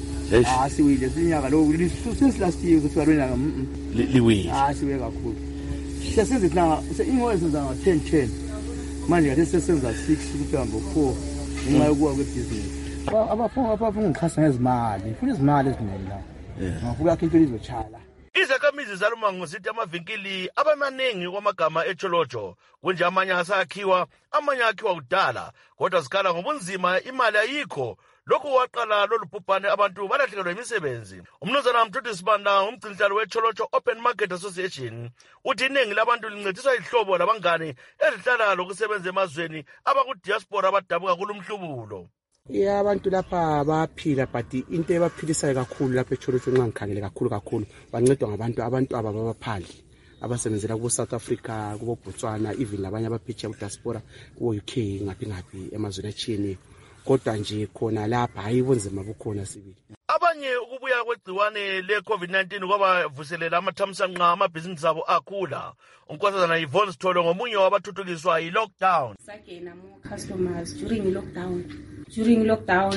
Siwile sinyaka lo since last year kusifika lo nyaka liwile. Siwe kakhulu. Sesenze thina ingozi senza nga 10 manje ake sesenza 6 kufika ngo4 ngenxa yokuwa kwebhizinesi. Abafuna ngixhasa ngezimali, funa izimali eziningi la. Ngafuna into lizotshala. Izakhamizi zalumango zithi amavinkili abamaningi kwamagama echolojo kunje amanye asakhiwa amanye akhiwa kudala kodwa zikhala ngobunzima imali ayikho. Lokhu waqala lolu bhubhane abantu balahlekelwa imisebenzi. Umnumzana Mthuthi Sibanda umgcinhlalo wecholojo Open Market Association uthi iningi labantu lincediswa ihlobo labangane ezihlala lokusebenza emazweni abakudiaspora abadabuka kulumhlubulo. Abantu lapha baphila but into ebaphilisayo kakhulu lapha echolojo nxa ngikhangele kakhulu bancedwa ngabantu ababaphali abasebenzela kubo South Africa kubo Botswana even labanye abaphitsha kudiaspora kubo UK ngaphi emazweni atshiyeneyo. Kodwa nje khona lapha hayi ubunzima bukhona sibili. Abanye ukubuya kwegciwane le-COVID-19 kwabavuselela amathamsanqa amabhizinisi abo akhula. Unkosazana Yvonne Sithole ngomunye wabathuthukiswa yi-lockdown. Sagena more customers during lockdown. During lockdown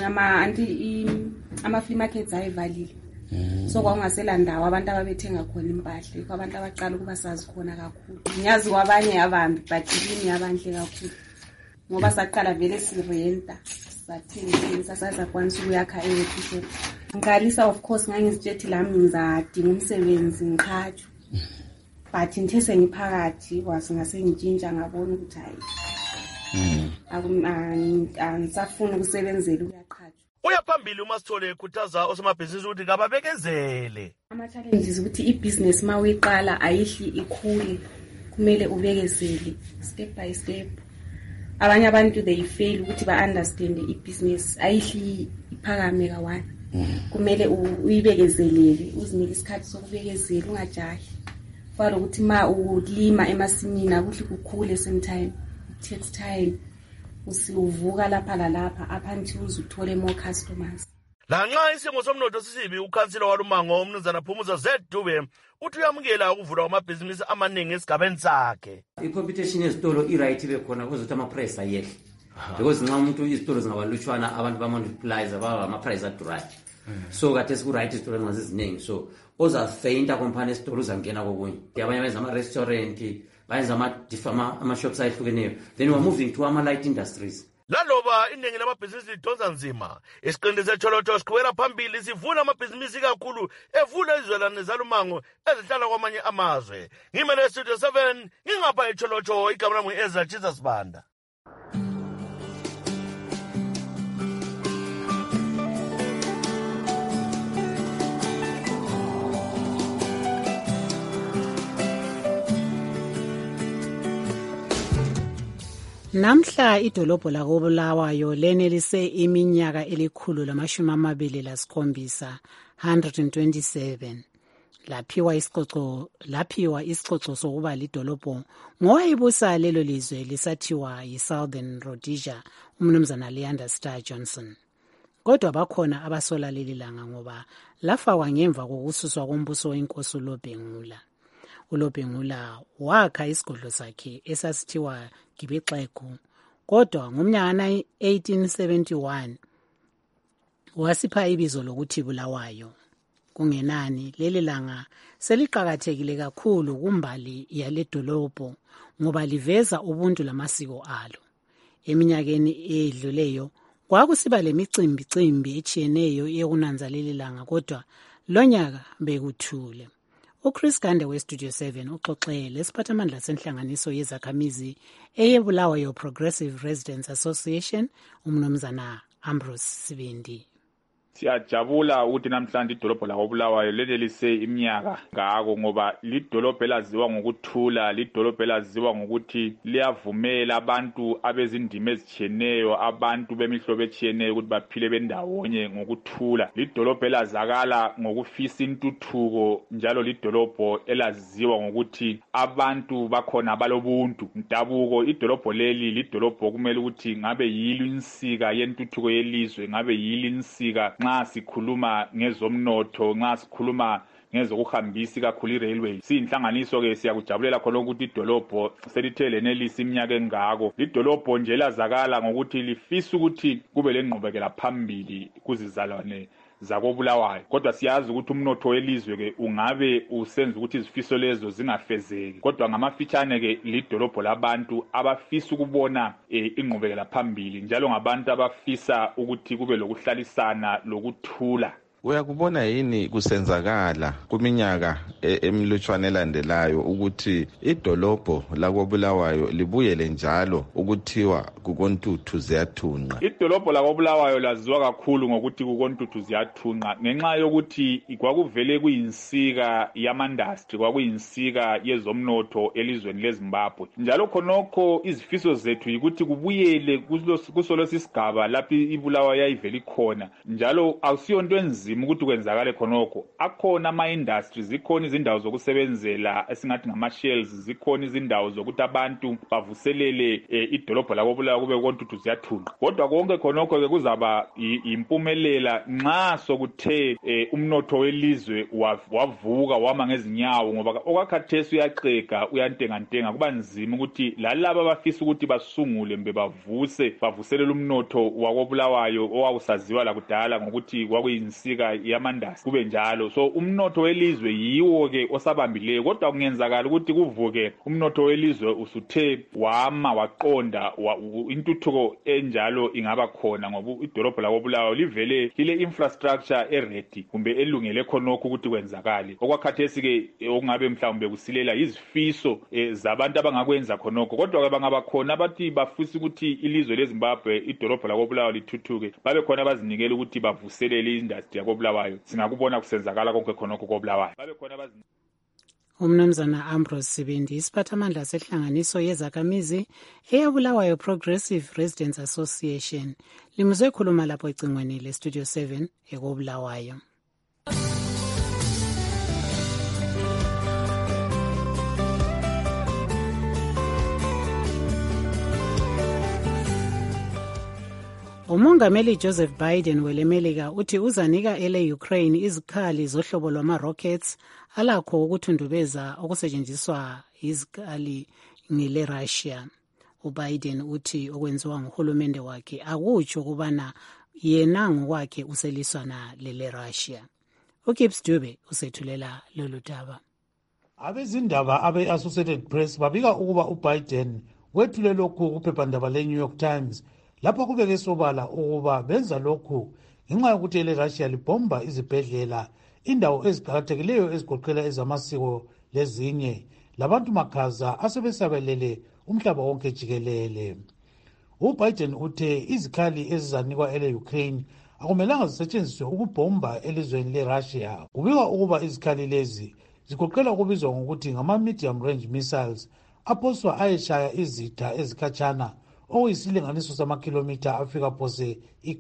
ama-flea markets ayivalile. So kwakungasela ndawo abantu ababethenga khona impahla. Abantu abaqala ukuba sazi khona kakhulu. Ngiyazi kwabanye abambi but kimi abanhle kakhulu. Ngoba saqala vele sirenta. Sathengisa sasakwanisa ukuyakha eyethu. Ngiqalisa of course ngangizitshethi lami ngizadinga umsebenzi ngiqhatshwe. But ngithe sengiphakathi wasingase ngitshintsha ngabona ukuthi hayi. Angisafuna ukusebenzela ukuyaqhatshwa. Uyaphambili uMasithole ekhuthaza osomabhizinisi ukuthi kababekezele. Ama-challenges ukuthi i-business ma uyiqala ayihli ikhule kumele ubekezele step by step. abanye abantu they fail ukuthi ba-understand ibhizinisi ayihli iphakame kawana. Kumele uyibekezelele, uzinike isikhathi sokubekezela, ungajahi. Fala ukuthi ma ulima emasimini akuhle kukhule sometime, it takes time. Usivuka lapha lalapha up until uzuthole more customers. Lanxa isimo somnotho sisibi, ukhansila walumango umnumzana Phumuza Z Dube uthi uyamukela ukuvula kwamabhizinisi amaningi esigabeni sakhe. I-competition yezitolo i-right bekhona kuzothi ama-price ayehle. Because nxa umuntu izitolo zingabalutshwana abantu ba-multiplies ama-price adurayo. So kade siku-right izitolo nxa ziziningi. So ozafeinta kompani esitolo uzangena kokunye. Abanye benza ama-restaurant, bayenza ama-shops ayehlukeneyo. Then we're moving to ama-light industries. Laloba iningi lamabhizinisi lidonsa nzima, isiqinti seTsholotsho siqhubekela phambili sivuna amabhizinisi kakhulu evula izizwelane zalumango ezihlala kwamanye amazwe. Ngimele Studio 7 ngingapha eTsholotsho, igama lami Ezra Jesus Banda. Namhla idolobho lakoBulawayo lenelise iminyaka 127 127 laphiwa isicoco sokuba lidolobho ngowayibusa lelo lizwe lisathiwa yiSouthern Rhodesia umnumzana Leander Starr Johnson. Kodwa bakhona abasola leli langa ngoba lafakwa ngemva kokususwa kombuso wenkosi uLobhengula. uLobhengula wakha isigodlo sakhe esasithiwa Gibixeko, kodwa ngomnyaka 1871 wasipha ibizo lokuthi Bulawayo. Kungenani leli langa seliqhakathekile kakhulu kumbali yale dolobho ngoba liveza ubuntu lamasiko alo. Eminyakeni edluleyo kwakusiba lemicimbi etshiyeneyo yokunanza leli langa, kodwa lonyaka bekuthule. uChris Gande weStudio 7 uxoxele lesiphathamandla senhlanganiso yezakhamizi eyeBulawayo Progressive Residents Association umnumzana Ambrose Sibindi. Siyajabula ukuthi namhlanje idolobho lakoBulawayo lelise iminyaka ngako ngoba lidolobho elaziwa ngokuthula, lidolobho elaziwa ngokuthi liyavumela abantu abezindima ezitshiyeneyo, abantu bemihlobo etshiyeneyo ukuthi baphile bendawonye ngokuthula. Lidolobho elazakala ngokufisa intuthuko, njalo lidolobho elaziwa ngokuthi abantu bakhona abalobuntu ndabuko. Idolobho leli lidolobho kumele ukuthi ngabe yilo insika yentuthuko yelizwe, ngabe yilo insika nxa sikhuluma ngezomnotho, nxa sikhuluma ngezokuhambisa kakhulu i-railway. Siyinhlanganiso ke siyakujabulela khona ukuthi idolobho selithe lenelisa iminyaka engako. Lidolobho nje lazakala ngokuthi lifisa ukuthi kube lengqubekela phambili kuzizalwane zakoBulawayo. Kodwa siyazi ukuthi umnotho welizwe ke ungabe usenza ukuthi izifiso lezo zingafezeki, kodwa ngamafitshane ke lidolobho labantu abafisa ukubona ingqubekela phambili, njalo ngabantu abafisa ukuthi kube lokuhlalisana lokuthula. Uyakubona yini kusenzakala kuminyaka emilutshwana elandelayo ukuthi idolobho lakoBulawayo libuyele njalo ukuthiwa kukontuthu ziyathunqa? Idolobho lakoBulawayo laziwa kakhulu ngokuthi kukontuthu ziyathunqa ngenxa yokuthi kwakuvele kuyinsika yamandastri, kwakuyinsika yezomnotho elizweni leZimbabwe. Njalo khonokho izifiso zethu yikuthi kubuyele kusolesi sigaba lapho iBulawayo yayivele khona, njalo awusiyonto enzima ukuthi kwenzakale khonokho. Akhona ama-industries, zikhona izindawo zokusebenzela esingathi ngama-shells, zikhona izindawo zokuthi abantu bavuselele idolobho lakoBulawayo kube kontuthu ziyathunqa. Kodwa konke khonokho ke kuzaba impumelela nxa sokuthe umnotho welizwe wavuka wama ngezinyawo, ngoba okwakhathesi uyaxega uyantengantenga, kuba nzima ukuthi lalabo abafisa ukuthi basungule mbe bavuselele umnotho wakoBulawayo owawusaziwa lakudala ngokuthi kwakuyinsika yamandasi kube njalo. So umnotho welizwe yiwo ke osabambileyo, kodwa kungenzakala ukuthi kuvuke umnotho welizwe usuthe wama waqonda intuthuko enjalo ingaba khona, ngoba idolobho lakoBulawayo livele lile infrastructure ready kumbe elungele khonokho ukuthi kwenzakale. Okwakhathesi ke okungabe mhlawumbe kusilela izifiso zabantu abangakwenza khonokho, kodwa ke bangaba khona abathi bafisa ukuthi ilizwe leZimbabwe idolobho lakoBulawayo lithuthuke, babe khona abazinikela ukuthi bavuselele industry yakoBulawayo. Singakubona kusenzakala konke khonokho koBulawayo. Babe khona umnumzana Ambrose Sibindi, isiphathamandla sehlanganiso yezakhamizi eyabulawayo Progressive Residents Association, limuzwe khuluma lapho ecingweni leStudio 7 ekobulawayo. Umongameli Joseph Biden welemelika uthi uzanika ele-Ukraine izikhali zohlobo lwama-rockets alakho ukuthundubeza okusetshenziswa izikhali ngele-Russia. UBiden uthi okwenziwa nguhulumende wakhe akutsho ukubana yena ngokwakhe useliswana lele-Russia. uGibbs Dube usethulela lolu daba. Abezindaba abe-Associated Press babika ukuba uBiden wethule lokhu kuphephandaba le-New York Times lapho kubeke sobala ukuba benza lokhu ngenxa yokuthi ele-Russia libhomba izibhedlela, indawo eziqakathekileyo ezigoqela ezamasiko lezinye, labantu makhaza asebesabelele umhlaba wonke jikelele. UBiden uthe izikhali ezizanikwa ele-Ukraine akumelanga zisetshenziswe ukubhomba elizweni le-Russia. Kubikwa ukuba izikhali lezi zigoqela ukubizwa ngokuthi ngama-medium range missiles aphoswa ayeshaya izitha ezikhatshana okuyisilinganiso samakhilomitha afika phose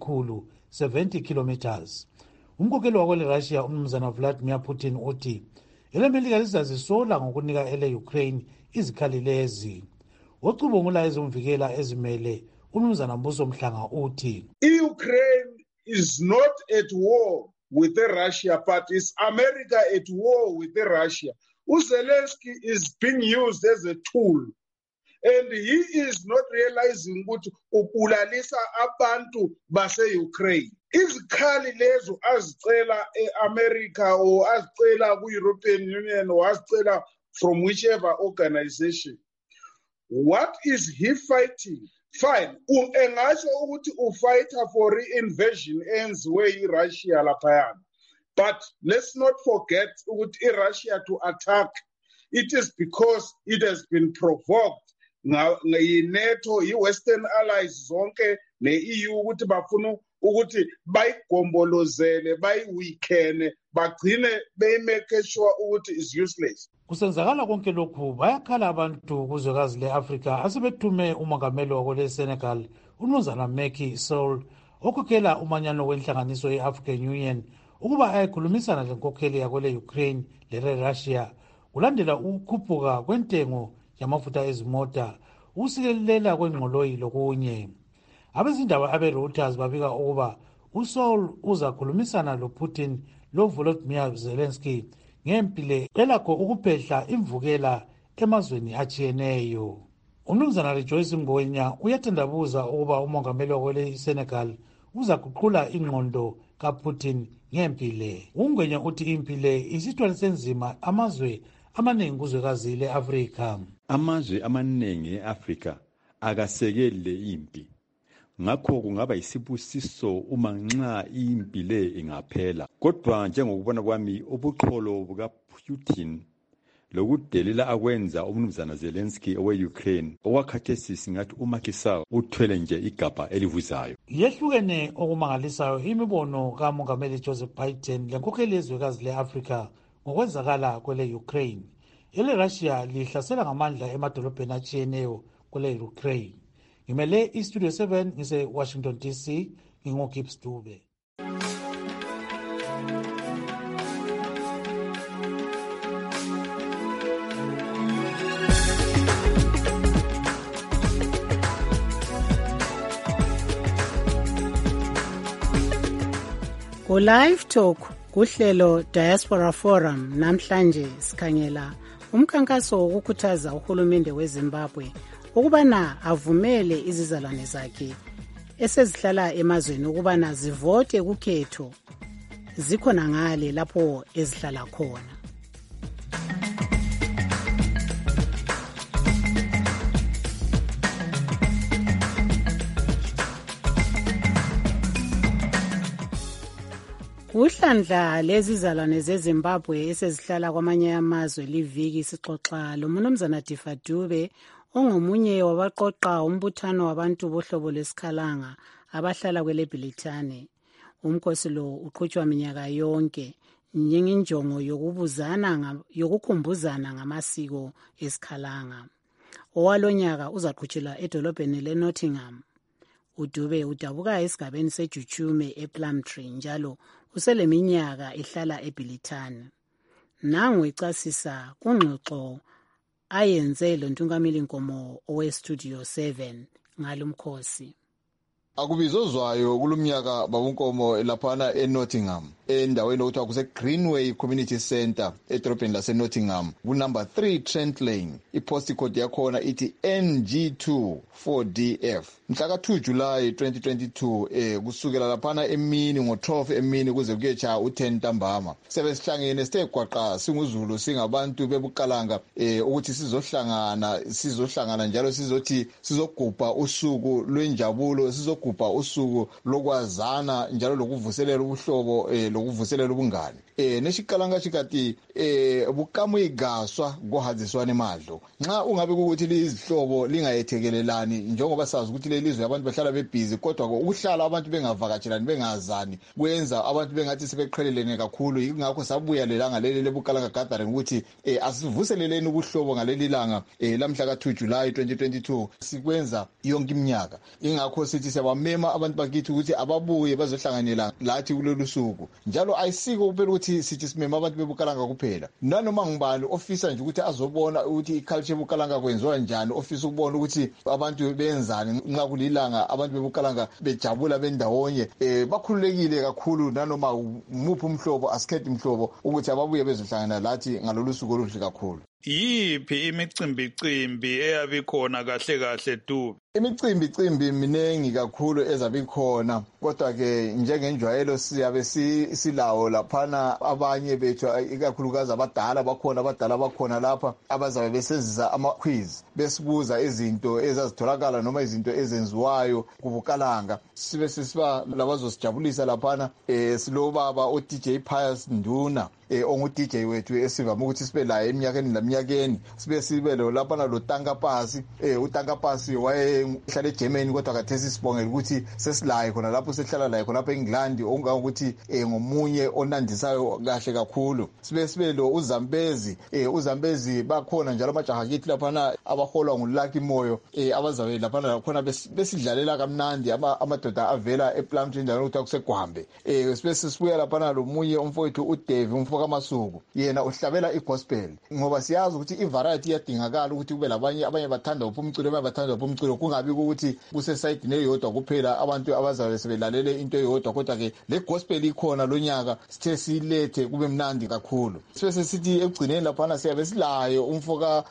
170 kilometers. Umkhokheli wakwele-Russia umnumzana Vladimir Putin uthi elemelika lizazisola ngokunika ele-Ukraine izikhali lezi. Ocubungula ezomvikela ezimele umnumzana Mbuso Mhlanga uthi Ukraine is not at war with the Russia, but it's America at war with the Russia. Zelensky is being used as a tool. And he is not realizing ukuthi ubulalisa abantu base-Ukraine. Izikhali lezo azicela e-America or azicela ku-European Union or azicela from whichever organization. What is he fighting? Fine. Engasho ukuthi ufighter for reinvasion enziwe i-Russia laphayana. But let's not forget ukuthi i-Russia to attack. It is because it has been provoked. NATO, i-Western allies zonke ne-EU ukuthi bafuna ukuthi bayigombolozele, bayiweekene, bagcine beyimake sure ukuthi is useless. Kusenzakala konke lokhu bayakhala abantu kuzwekazi le-Afrika asebethume umongameli wakwele-Senegal umnumzana Macky Sall okhokhela umanyano wenhlanganiso ye-African Union ukuba ayikhulumisana lenkokheli yakwele-Ukraine lele-Russia kulandela ukukhuphuka kwentengo yamafutha ezimota, ukusikelela kwengqoloyi lokunye. Abezindaba abe-Reuters babika ukuba uSaul uzakhulumisana loPutin loVolodymyr Zelensky ngempile elakho ukuphehla imvukela emazweni atshiyeneyo. Umnumzana Rejoice Ngwenya uyathandabuza ukuba umongameli wakwele-Senegal uzaguqula ingqondo kaPutin ngempile. UNgwenya uthi impile isithwala senzima amazwe amaningi kuzwekazi le-Afrika. Amazwe amaningi e-Afrika akasekele impi. Ngakho kungaba yisibusiso uma nxa impi le ingaphela. Kodwa njengokubona kwami ubuqholo bukaPutin lokudelela akwenza umnumzana Zelensky owe-Ukraine okwakhathesi singathi uMacky Sall uthwele nje igabha elivuzayo. Yehlukene okumangalisayo imibono kamongameli Joseph Biden lenkokheli yezwekazi le-Afrika ngokwenzakala kwele-Ukraine. Ele-Russia lihlasela ngamandla emadolobheni atshiyeneyo kwele-Ukraine. Ngimele iStudio 7 ngise-Washington DC, ngingoGibbs Dube. Ku-Live Talk kuhlelo Diaspora Forum namhlanje sikhangela umkhankaso wokukhuthaza uhulumende weZimbabwe ukubana avumele izizalwane zakhe esezihlala emazweni ukubana zivote kukhetho zikhona ngale lapho ezihlala khona. Uhlandla lezizalwane zeZimbabwe esezihlala kwamanye amazwe liviki sixoxa loMnumzana Difa Dube ongomunye wabaqoqa umbuthano wabantu bohlobo lesikhalanga abahlala kwele Bhilithane. Umkhosi lo uqhutshwa minyaka yonke njengenjongo yokukhumbuzana ngamasiko esikhalanga. Owalonyaka uzaqhutshelwa edolobheni leNottingham. uDube udabuka esigabeni seJujume ePlumtree njalo useleminyaka ehlala eBilitani. Nangu ecasisa kungxoxo ayenze lo Ntungamili Nkomo oweStudio 7 ngalumkhosi. Akubizozwayo kulumnyaka babunkomo laphana eNottingham endaweni okuthiwa kuse Greenway Community Center edolobheni laseNottingham ku-number 3 Trent Lane. I-postcode yakhona ithi NG2 4DF. Mhla ka-2 July 2022 kusukela laphana emini ngo-12 emini kuze kuyetsha u-10 ntambama. Siyabe sihlangene sithe gwaqa singuzulu singabantu bebukalanga ukuthi sizohlangana njalo sizothi sizogubha usuku lwenjabulo, sizogubha usuku lokwazana njalo lokuvuselela ubuhlobo lokuvuselela ubungane. Neshikalanga shikati bukamuyigaswa gohadziswane madlo. Nxa ungabe ukuthi lizihlobo lingayethekelelani njengoba sazi ukuthi lelizwe abantu bahlala bebhizi kodwa ukuhlala abantu bengavakatshelani bengazani kwenza abantu bengathi sebeqhelelene kakhulu. Ingakho sabuya lelanga leli lebukalanga gathering ukuthi asivuseleleni ubuhlobo ngaleli langa lamhla ka-2 July 2022 sikwenza yonke iminyaka. Ingakho sithi siyabamema abantu bakithi ukuthi ababuye bazohlanganela lathi kulolu suku. Njalo ayisiko kuphela ukuthi sithi simema abantu bebukalanga kuphela. Nanoma ngubani ofisa nje ukuthi azobona ukuthi iculture ebukalanga kwenziwa njani, ofisa ukubona ukuthi abantu benzani nxa kulilanga abantu bebukalanga bejabula bendawonye, bakhululekile kakhulu nanoma umuphi umhlobo asikhethi umhlobo ukuthi ababuye bezohlangana lathi ngalolu suku oluhle kakhulu. Yiphi imicimbi eyabikhona kahle Dube? Imicimbi minengi kakhulu ezabikhona kodwa ke njengenjwayelo siyabe silawo laphana abanye bethu ikakhulukazi abadala bakhona lapha abazabe besenzisa ama-quiz besibuza izinto ezazitholakala noma izinto ezenziwayo kubukalanga. Sibe sisiba labazosijabulisa laphana silobaba uDJ Pius Nduna ongu-DJ wethu esivame ukuthi sibe laye eminyakeni sibe lo laphana lo Tankapasi. uTankapasi wayehlala eGermany kodwa khathesi sibongela ukuthi sesilaye khona lapho sehlala laye khona lapha eNgilandi okungangokuthi ngomunye onandisayo kahle kakhulu. Sibe lo uZambezi bakhona njalo amajaha kithi laphana abaholwa nguLucky Moyo abazabe laphana khona besidlalela kamnandi amadoda avela ePlumtree njalo ukuthi akusegwambe. Sibe sibuya laphana lo munye umfowethu uDave umfoka Masuku yena uhlabela igospel ngoba siyazi ukuthi ivariety iyadingakala ukuthi kube abanye bathanda uphumculo abanye bathanda uphumculo kungabi ukuthi kusesayidini eyodwa kuphela abantu abazabe sebelalele into eyodwa kodwa ke le gospel ikhona lonyaka sithe silethe kube mnandi kakhulu. Sibe sithi ekugcineni laphana siyabe silayo umfoka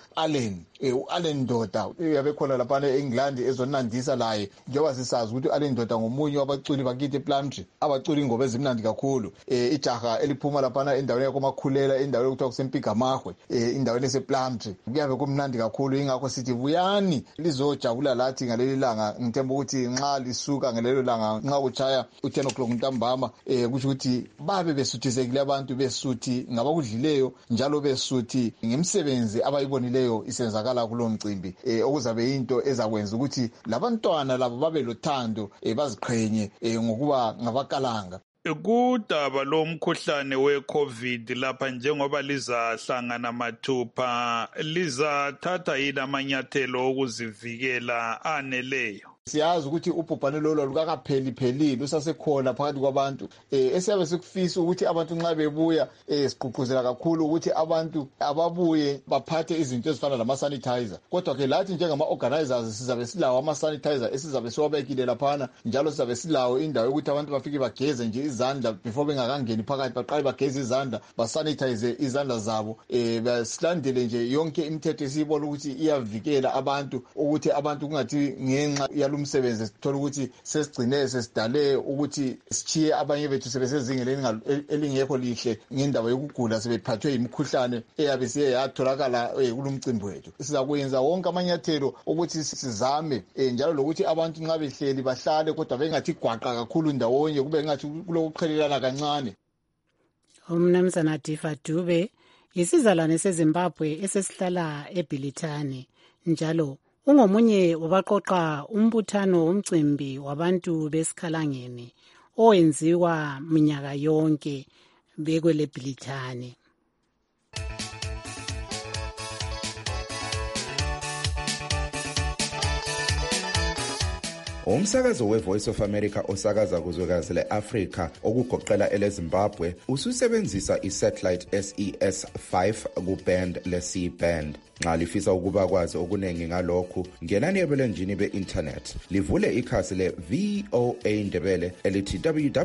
Allen Ndoda uyabe khona laphana eEngland ezonandisa laye njengoba sisazi ukuthi Allen Ndoda ngomunye wabaculi bakithi ePlumtree abaculi ingoma ezimnandi kakhulu. Ijaha eliphuma laphana endaweni yakomakhulela endaweni okuthiwa kusempigamahwe endaweni esePlumtree kuyabe kumnandi kakhulu. Ingakho sithi buyani lizojabula lathi ngaleli langa. Ngithemba ukuthi nxa lisuka ngalelo langa nxa kuchaya u10 o'clock ntambama kusho ukuthi babe besuthisekile abantu besuthi ngabakudlileyo njalo besuthi ngemsebenzi abayibonileyo isenzakala kulo mcimbi okuzabe into ezakwenza ukuthi labantwana labo babe lothando baziqhenye ngokuba ngabakalanga. Kudaba lomkhuhlane weCovid lapha njengoba lizahlangana mathupha lizathatha yini amanyathelo okuzivikela aneleyo? Siyazi ukuthi ubhubhane lolo lukakapheliphelile usasekhona phakathi kwabantu. Esiyabe sikufisa ukuthi abantu nxa bebuya sigqugquzela kakhulu ukuthi abantu ababuye baphathe izinto ezifana lama-sanitizer. Kodwa ke lathi njengama-organizers sizabe silawo ama-sanitizer esizabe siwabekile laphana njalo sizabe silawo indawo yokuthi abantu bafike bageze nje izandla before bengakangeni phakathi baqale bageze izandla basanitize izandla zabo. Silandele nje yonke imithetho esiyibona ukuthi iyavikela abantu ukuthi abantu kungathi ngenxa umsebenzi sithola ukuthi sesigcine sesidale ukuthi sichiye abanye bethu sebesezingeni elingekho lihle ngendaba yokugula sebephathwe imikhuhlane eyabe siye yatholakala kulomcimbi wethu. Sizakwenza wonke amanyathelo ukuthi sizame njalo lokuthi abantu nxa behleli bahlale kodwa bengathi gwaqa kakhulu ndawonye kube ngathi kulokuqhelelana kancane. Umnumzana Difa Dube isizalwane seZimbabwe esesihlala eBilitani njalo ungomunye wabaqoqa umbuthano womcimbi wabantu besikhalangeni owenziwa minyaka yonke bekwele Bhilithani. Umsakazo weVoice of America osakaza kuzwekazi leAfrika okugoqela eleZimbabwe ususebenzisa isatellite SES5 kuband le-C-band. Nxa lifisa ukuba kwazi okunengi ngalokhu, ngenani ebulenjini be-internet, livule ikhasi le-VOA Ndebele elithi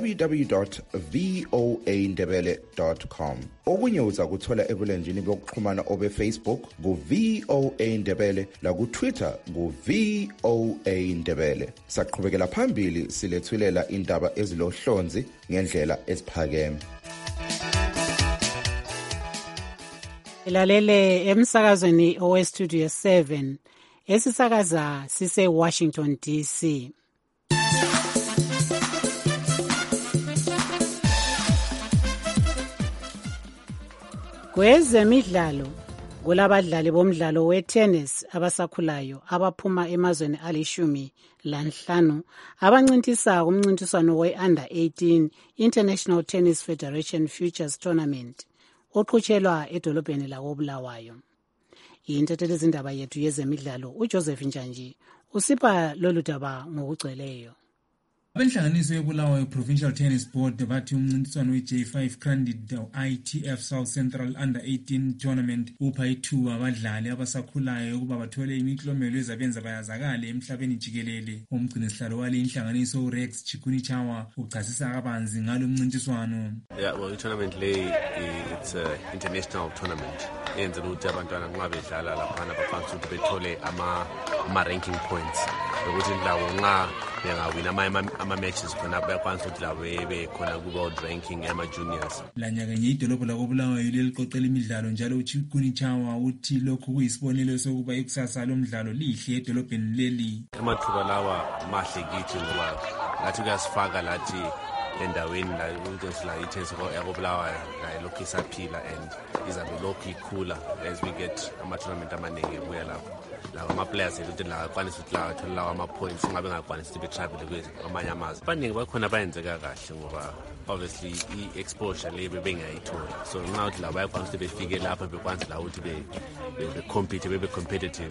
www.voandebele.com. Okunye uza kuthola ebulenjini bokuxhumana obe-Facebook ku-VOA Ndebele laku-Twitter ku-VOA Ndebele. Saqhubekela phambili silethulela indaba ezilohlonzi ngendlela eziphakeme. Ilalele emsakazweni owestudio 7 esisakaza sise Washington DC. Kwezemidlalo kulabadlali bomdlalo wetennis abasakhulayo abaphuma emazweni ali-15 abancintisa kumncintiswano we-Under 18 International Tennis Federation Futures Tournament oqhutshelwa edolobheni lakoBulawayo. Intethelezindaba yethu yezemidlalo uJoseph Njanji usipha lolu daba ngokugcweleyo. Abenhlanganiso yeBulawayo Provincial Tennis Board bathi umncintiswano we-J5 Candid ITF South Central Under 18 Tournament upha ithuba abadlali abasakhulayo ukuba bathole imiklomelo ezabenza bayazakale emhlabeni jikelele. Umgcinisihlalo wale inhlanganiso uRex Chikunichawa uchasisa kabanzi ngalo mncintiswano. Yeah, well, i-tournament le it's an international tournament. Yenza ukuthi abantwana nxa bedlala laphana baphansi ukuthi bethole ama-ranking points. Ukuthi lawo nxa bengawina ama-matches khona bayakwanisa ukuthi lawo bekhona ku-world ranking yama-juniors. Lanyakanye idolobho lakoBulawayo leliqoqela imidlalo njalo uChikunichawa uthi lokhu kuyisibonelo sokuba ikusasa lomdlalo lihle edolobheni leli. Amathuba lawa mahle kithi ngoba lathi kuyasifaka lathi endaweni la itensi yakoBulawayo lokhu isaphila and izabe lokhu ikhula as we get ama-tournament amaningi ebuya lapho. Lawa ama-players ukuthi lakwanisa ukuthi lawathola lawa ama-points ngabe ngakwanisa ukuthi be-travel kwamanye amazwe. Abaningi bakhona bayenzeka kahle ngoba obviously i-exposure le bebengayitholi. So nxa ukuthi labo bayakwanisa ukuthi befike lapha bekwanisa la ukuthi be-compete bebe-competitive.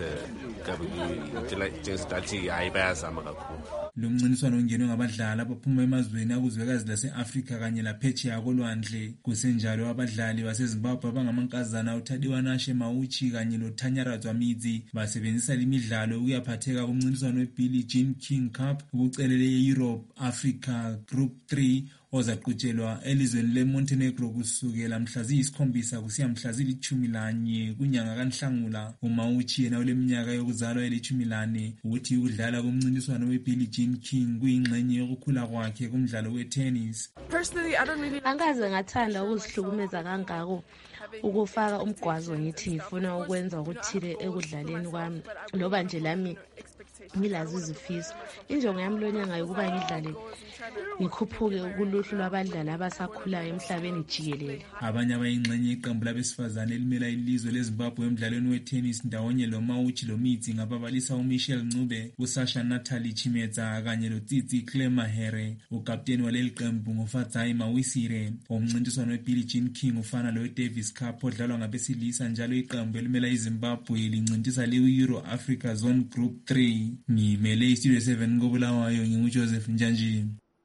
Njengesikhathi hayi bayazama kakhulu. Lo mncintiswano ongenwe ngabadlali abaphuma emazweni akuzwekazi lase-Afrika kanye laphetsheya kolwandle. Kusenjalo abadlali baseZimbabwe abangamankazana uThadiwanashe Mauchi kanye loThanyara Dzwamidzi basebenzisa limidlalo ukuyaphatheka kumncintiswano weBillie Jean King Cup ukucelele e-Europe Africa Group 3 ozaqhutshelwa elizweni leMontenegro kusukela mhla ziyisi-7 kusiya mhla zili-11 kunyanga kaNhlangula. UMauchi yena oleminyaka yokuzalwa eli-14 uthi ukudlala kumncintiswano weBillie Jean King kuyingxenye yokukhula kwakhe kumdlalo wetennis. Angaze ngathanda ukuzihlukumeza kangako ukufaka umgwazo ngithi ngifuna ukwenza okuthile ekudlaleni kwami loba nje lami ngilazi izifiso. Injongo yami lonyanga yokuba ngidlale ngikhuphuke ukuluhlu lwabadlali abasakhulayo emhlabeni jikelele. Abanye abayingxenye iqembu labesifazane elimela ilizwe leZimbabwe emdlalweni wetennis ndawonye loMauchi loMidzi ngababalisa uMichelle Ncube, uSasha Natalie Chimetsa kanye loTsitsi Clemahere. Ukapteni waleli qembu nguFadzai Mawisire. Umncintiswano weBillie Jean King ufana lowe-Davis Cup odlalwa ngabesilisa njalo iqembu elimela iZimbabwe lincintisa le-Euro Africa Zone Group 3. Ngimele iStudio 7 koBulawayo nginguJoseph Njanji.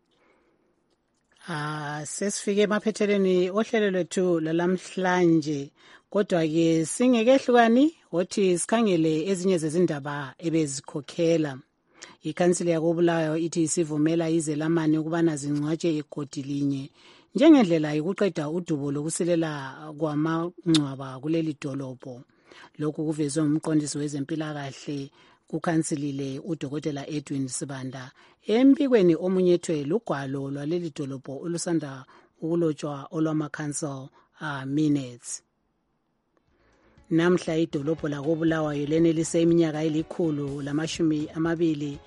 Sesifike emaphethelweni ohlelo lwethu lalamhlanje, kodwa-ke singekehlukani wothi sikhangele ezinye zezindaba ebezikhokhela. Ikhansili yakoBulawayo ithi isivumela izelamani ukubana zingcwatshe igodi linye njengendlela yokuqeda udubo lokusilela kwamangcwaba kuleli dolobho. Lokhu kuvezwe ngumqondisi wezempilakahle kukhansilile uDokotela Edwin Sibanda empikweni omunyethwe lugwalo lwaleli dolobho olusanda ukulotshwa olwama-council minutes. Namhla idolobho lakoBulawayo lenelise iminyaka eli-120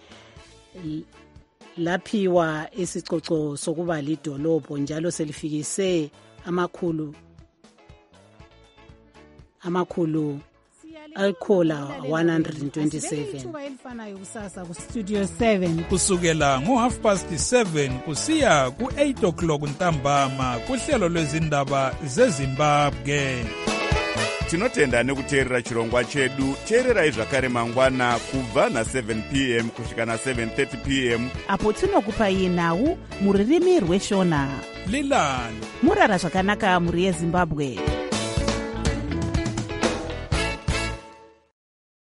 laphiwa isicoco sokuba lidolobho njalo selifikise amakhulu Alcola 127. Ithuba elifanayo kusasa ku Studio 7 kusukela ngo7:30 kusiya ku8 o'clock ntambama kuhlelo lwezindaba zeZimbabwe. Tinotenda nekuteerera chirongwa chedu. Teererai zvakare mangwana kubva na7 p.m. kusvika na7:30 p.m. apo tinokupai nhau muririmi rweshona. Lilani murara zvakanaka muri yeZimbabwe.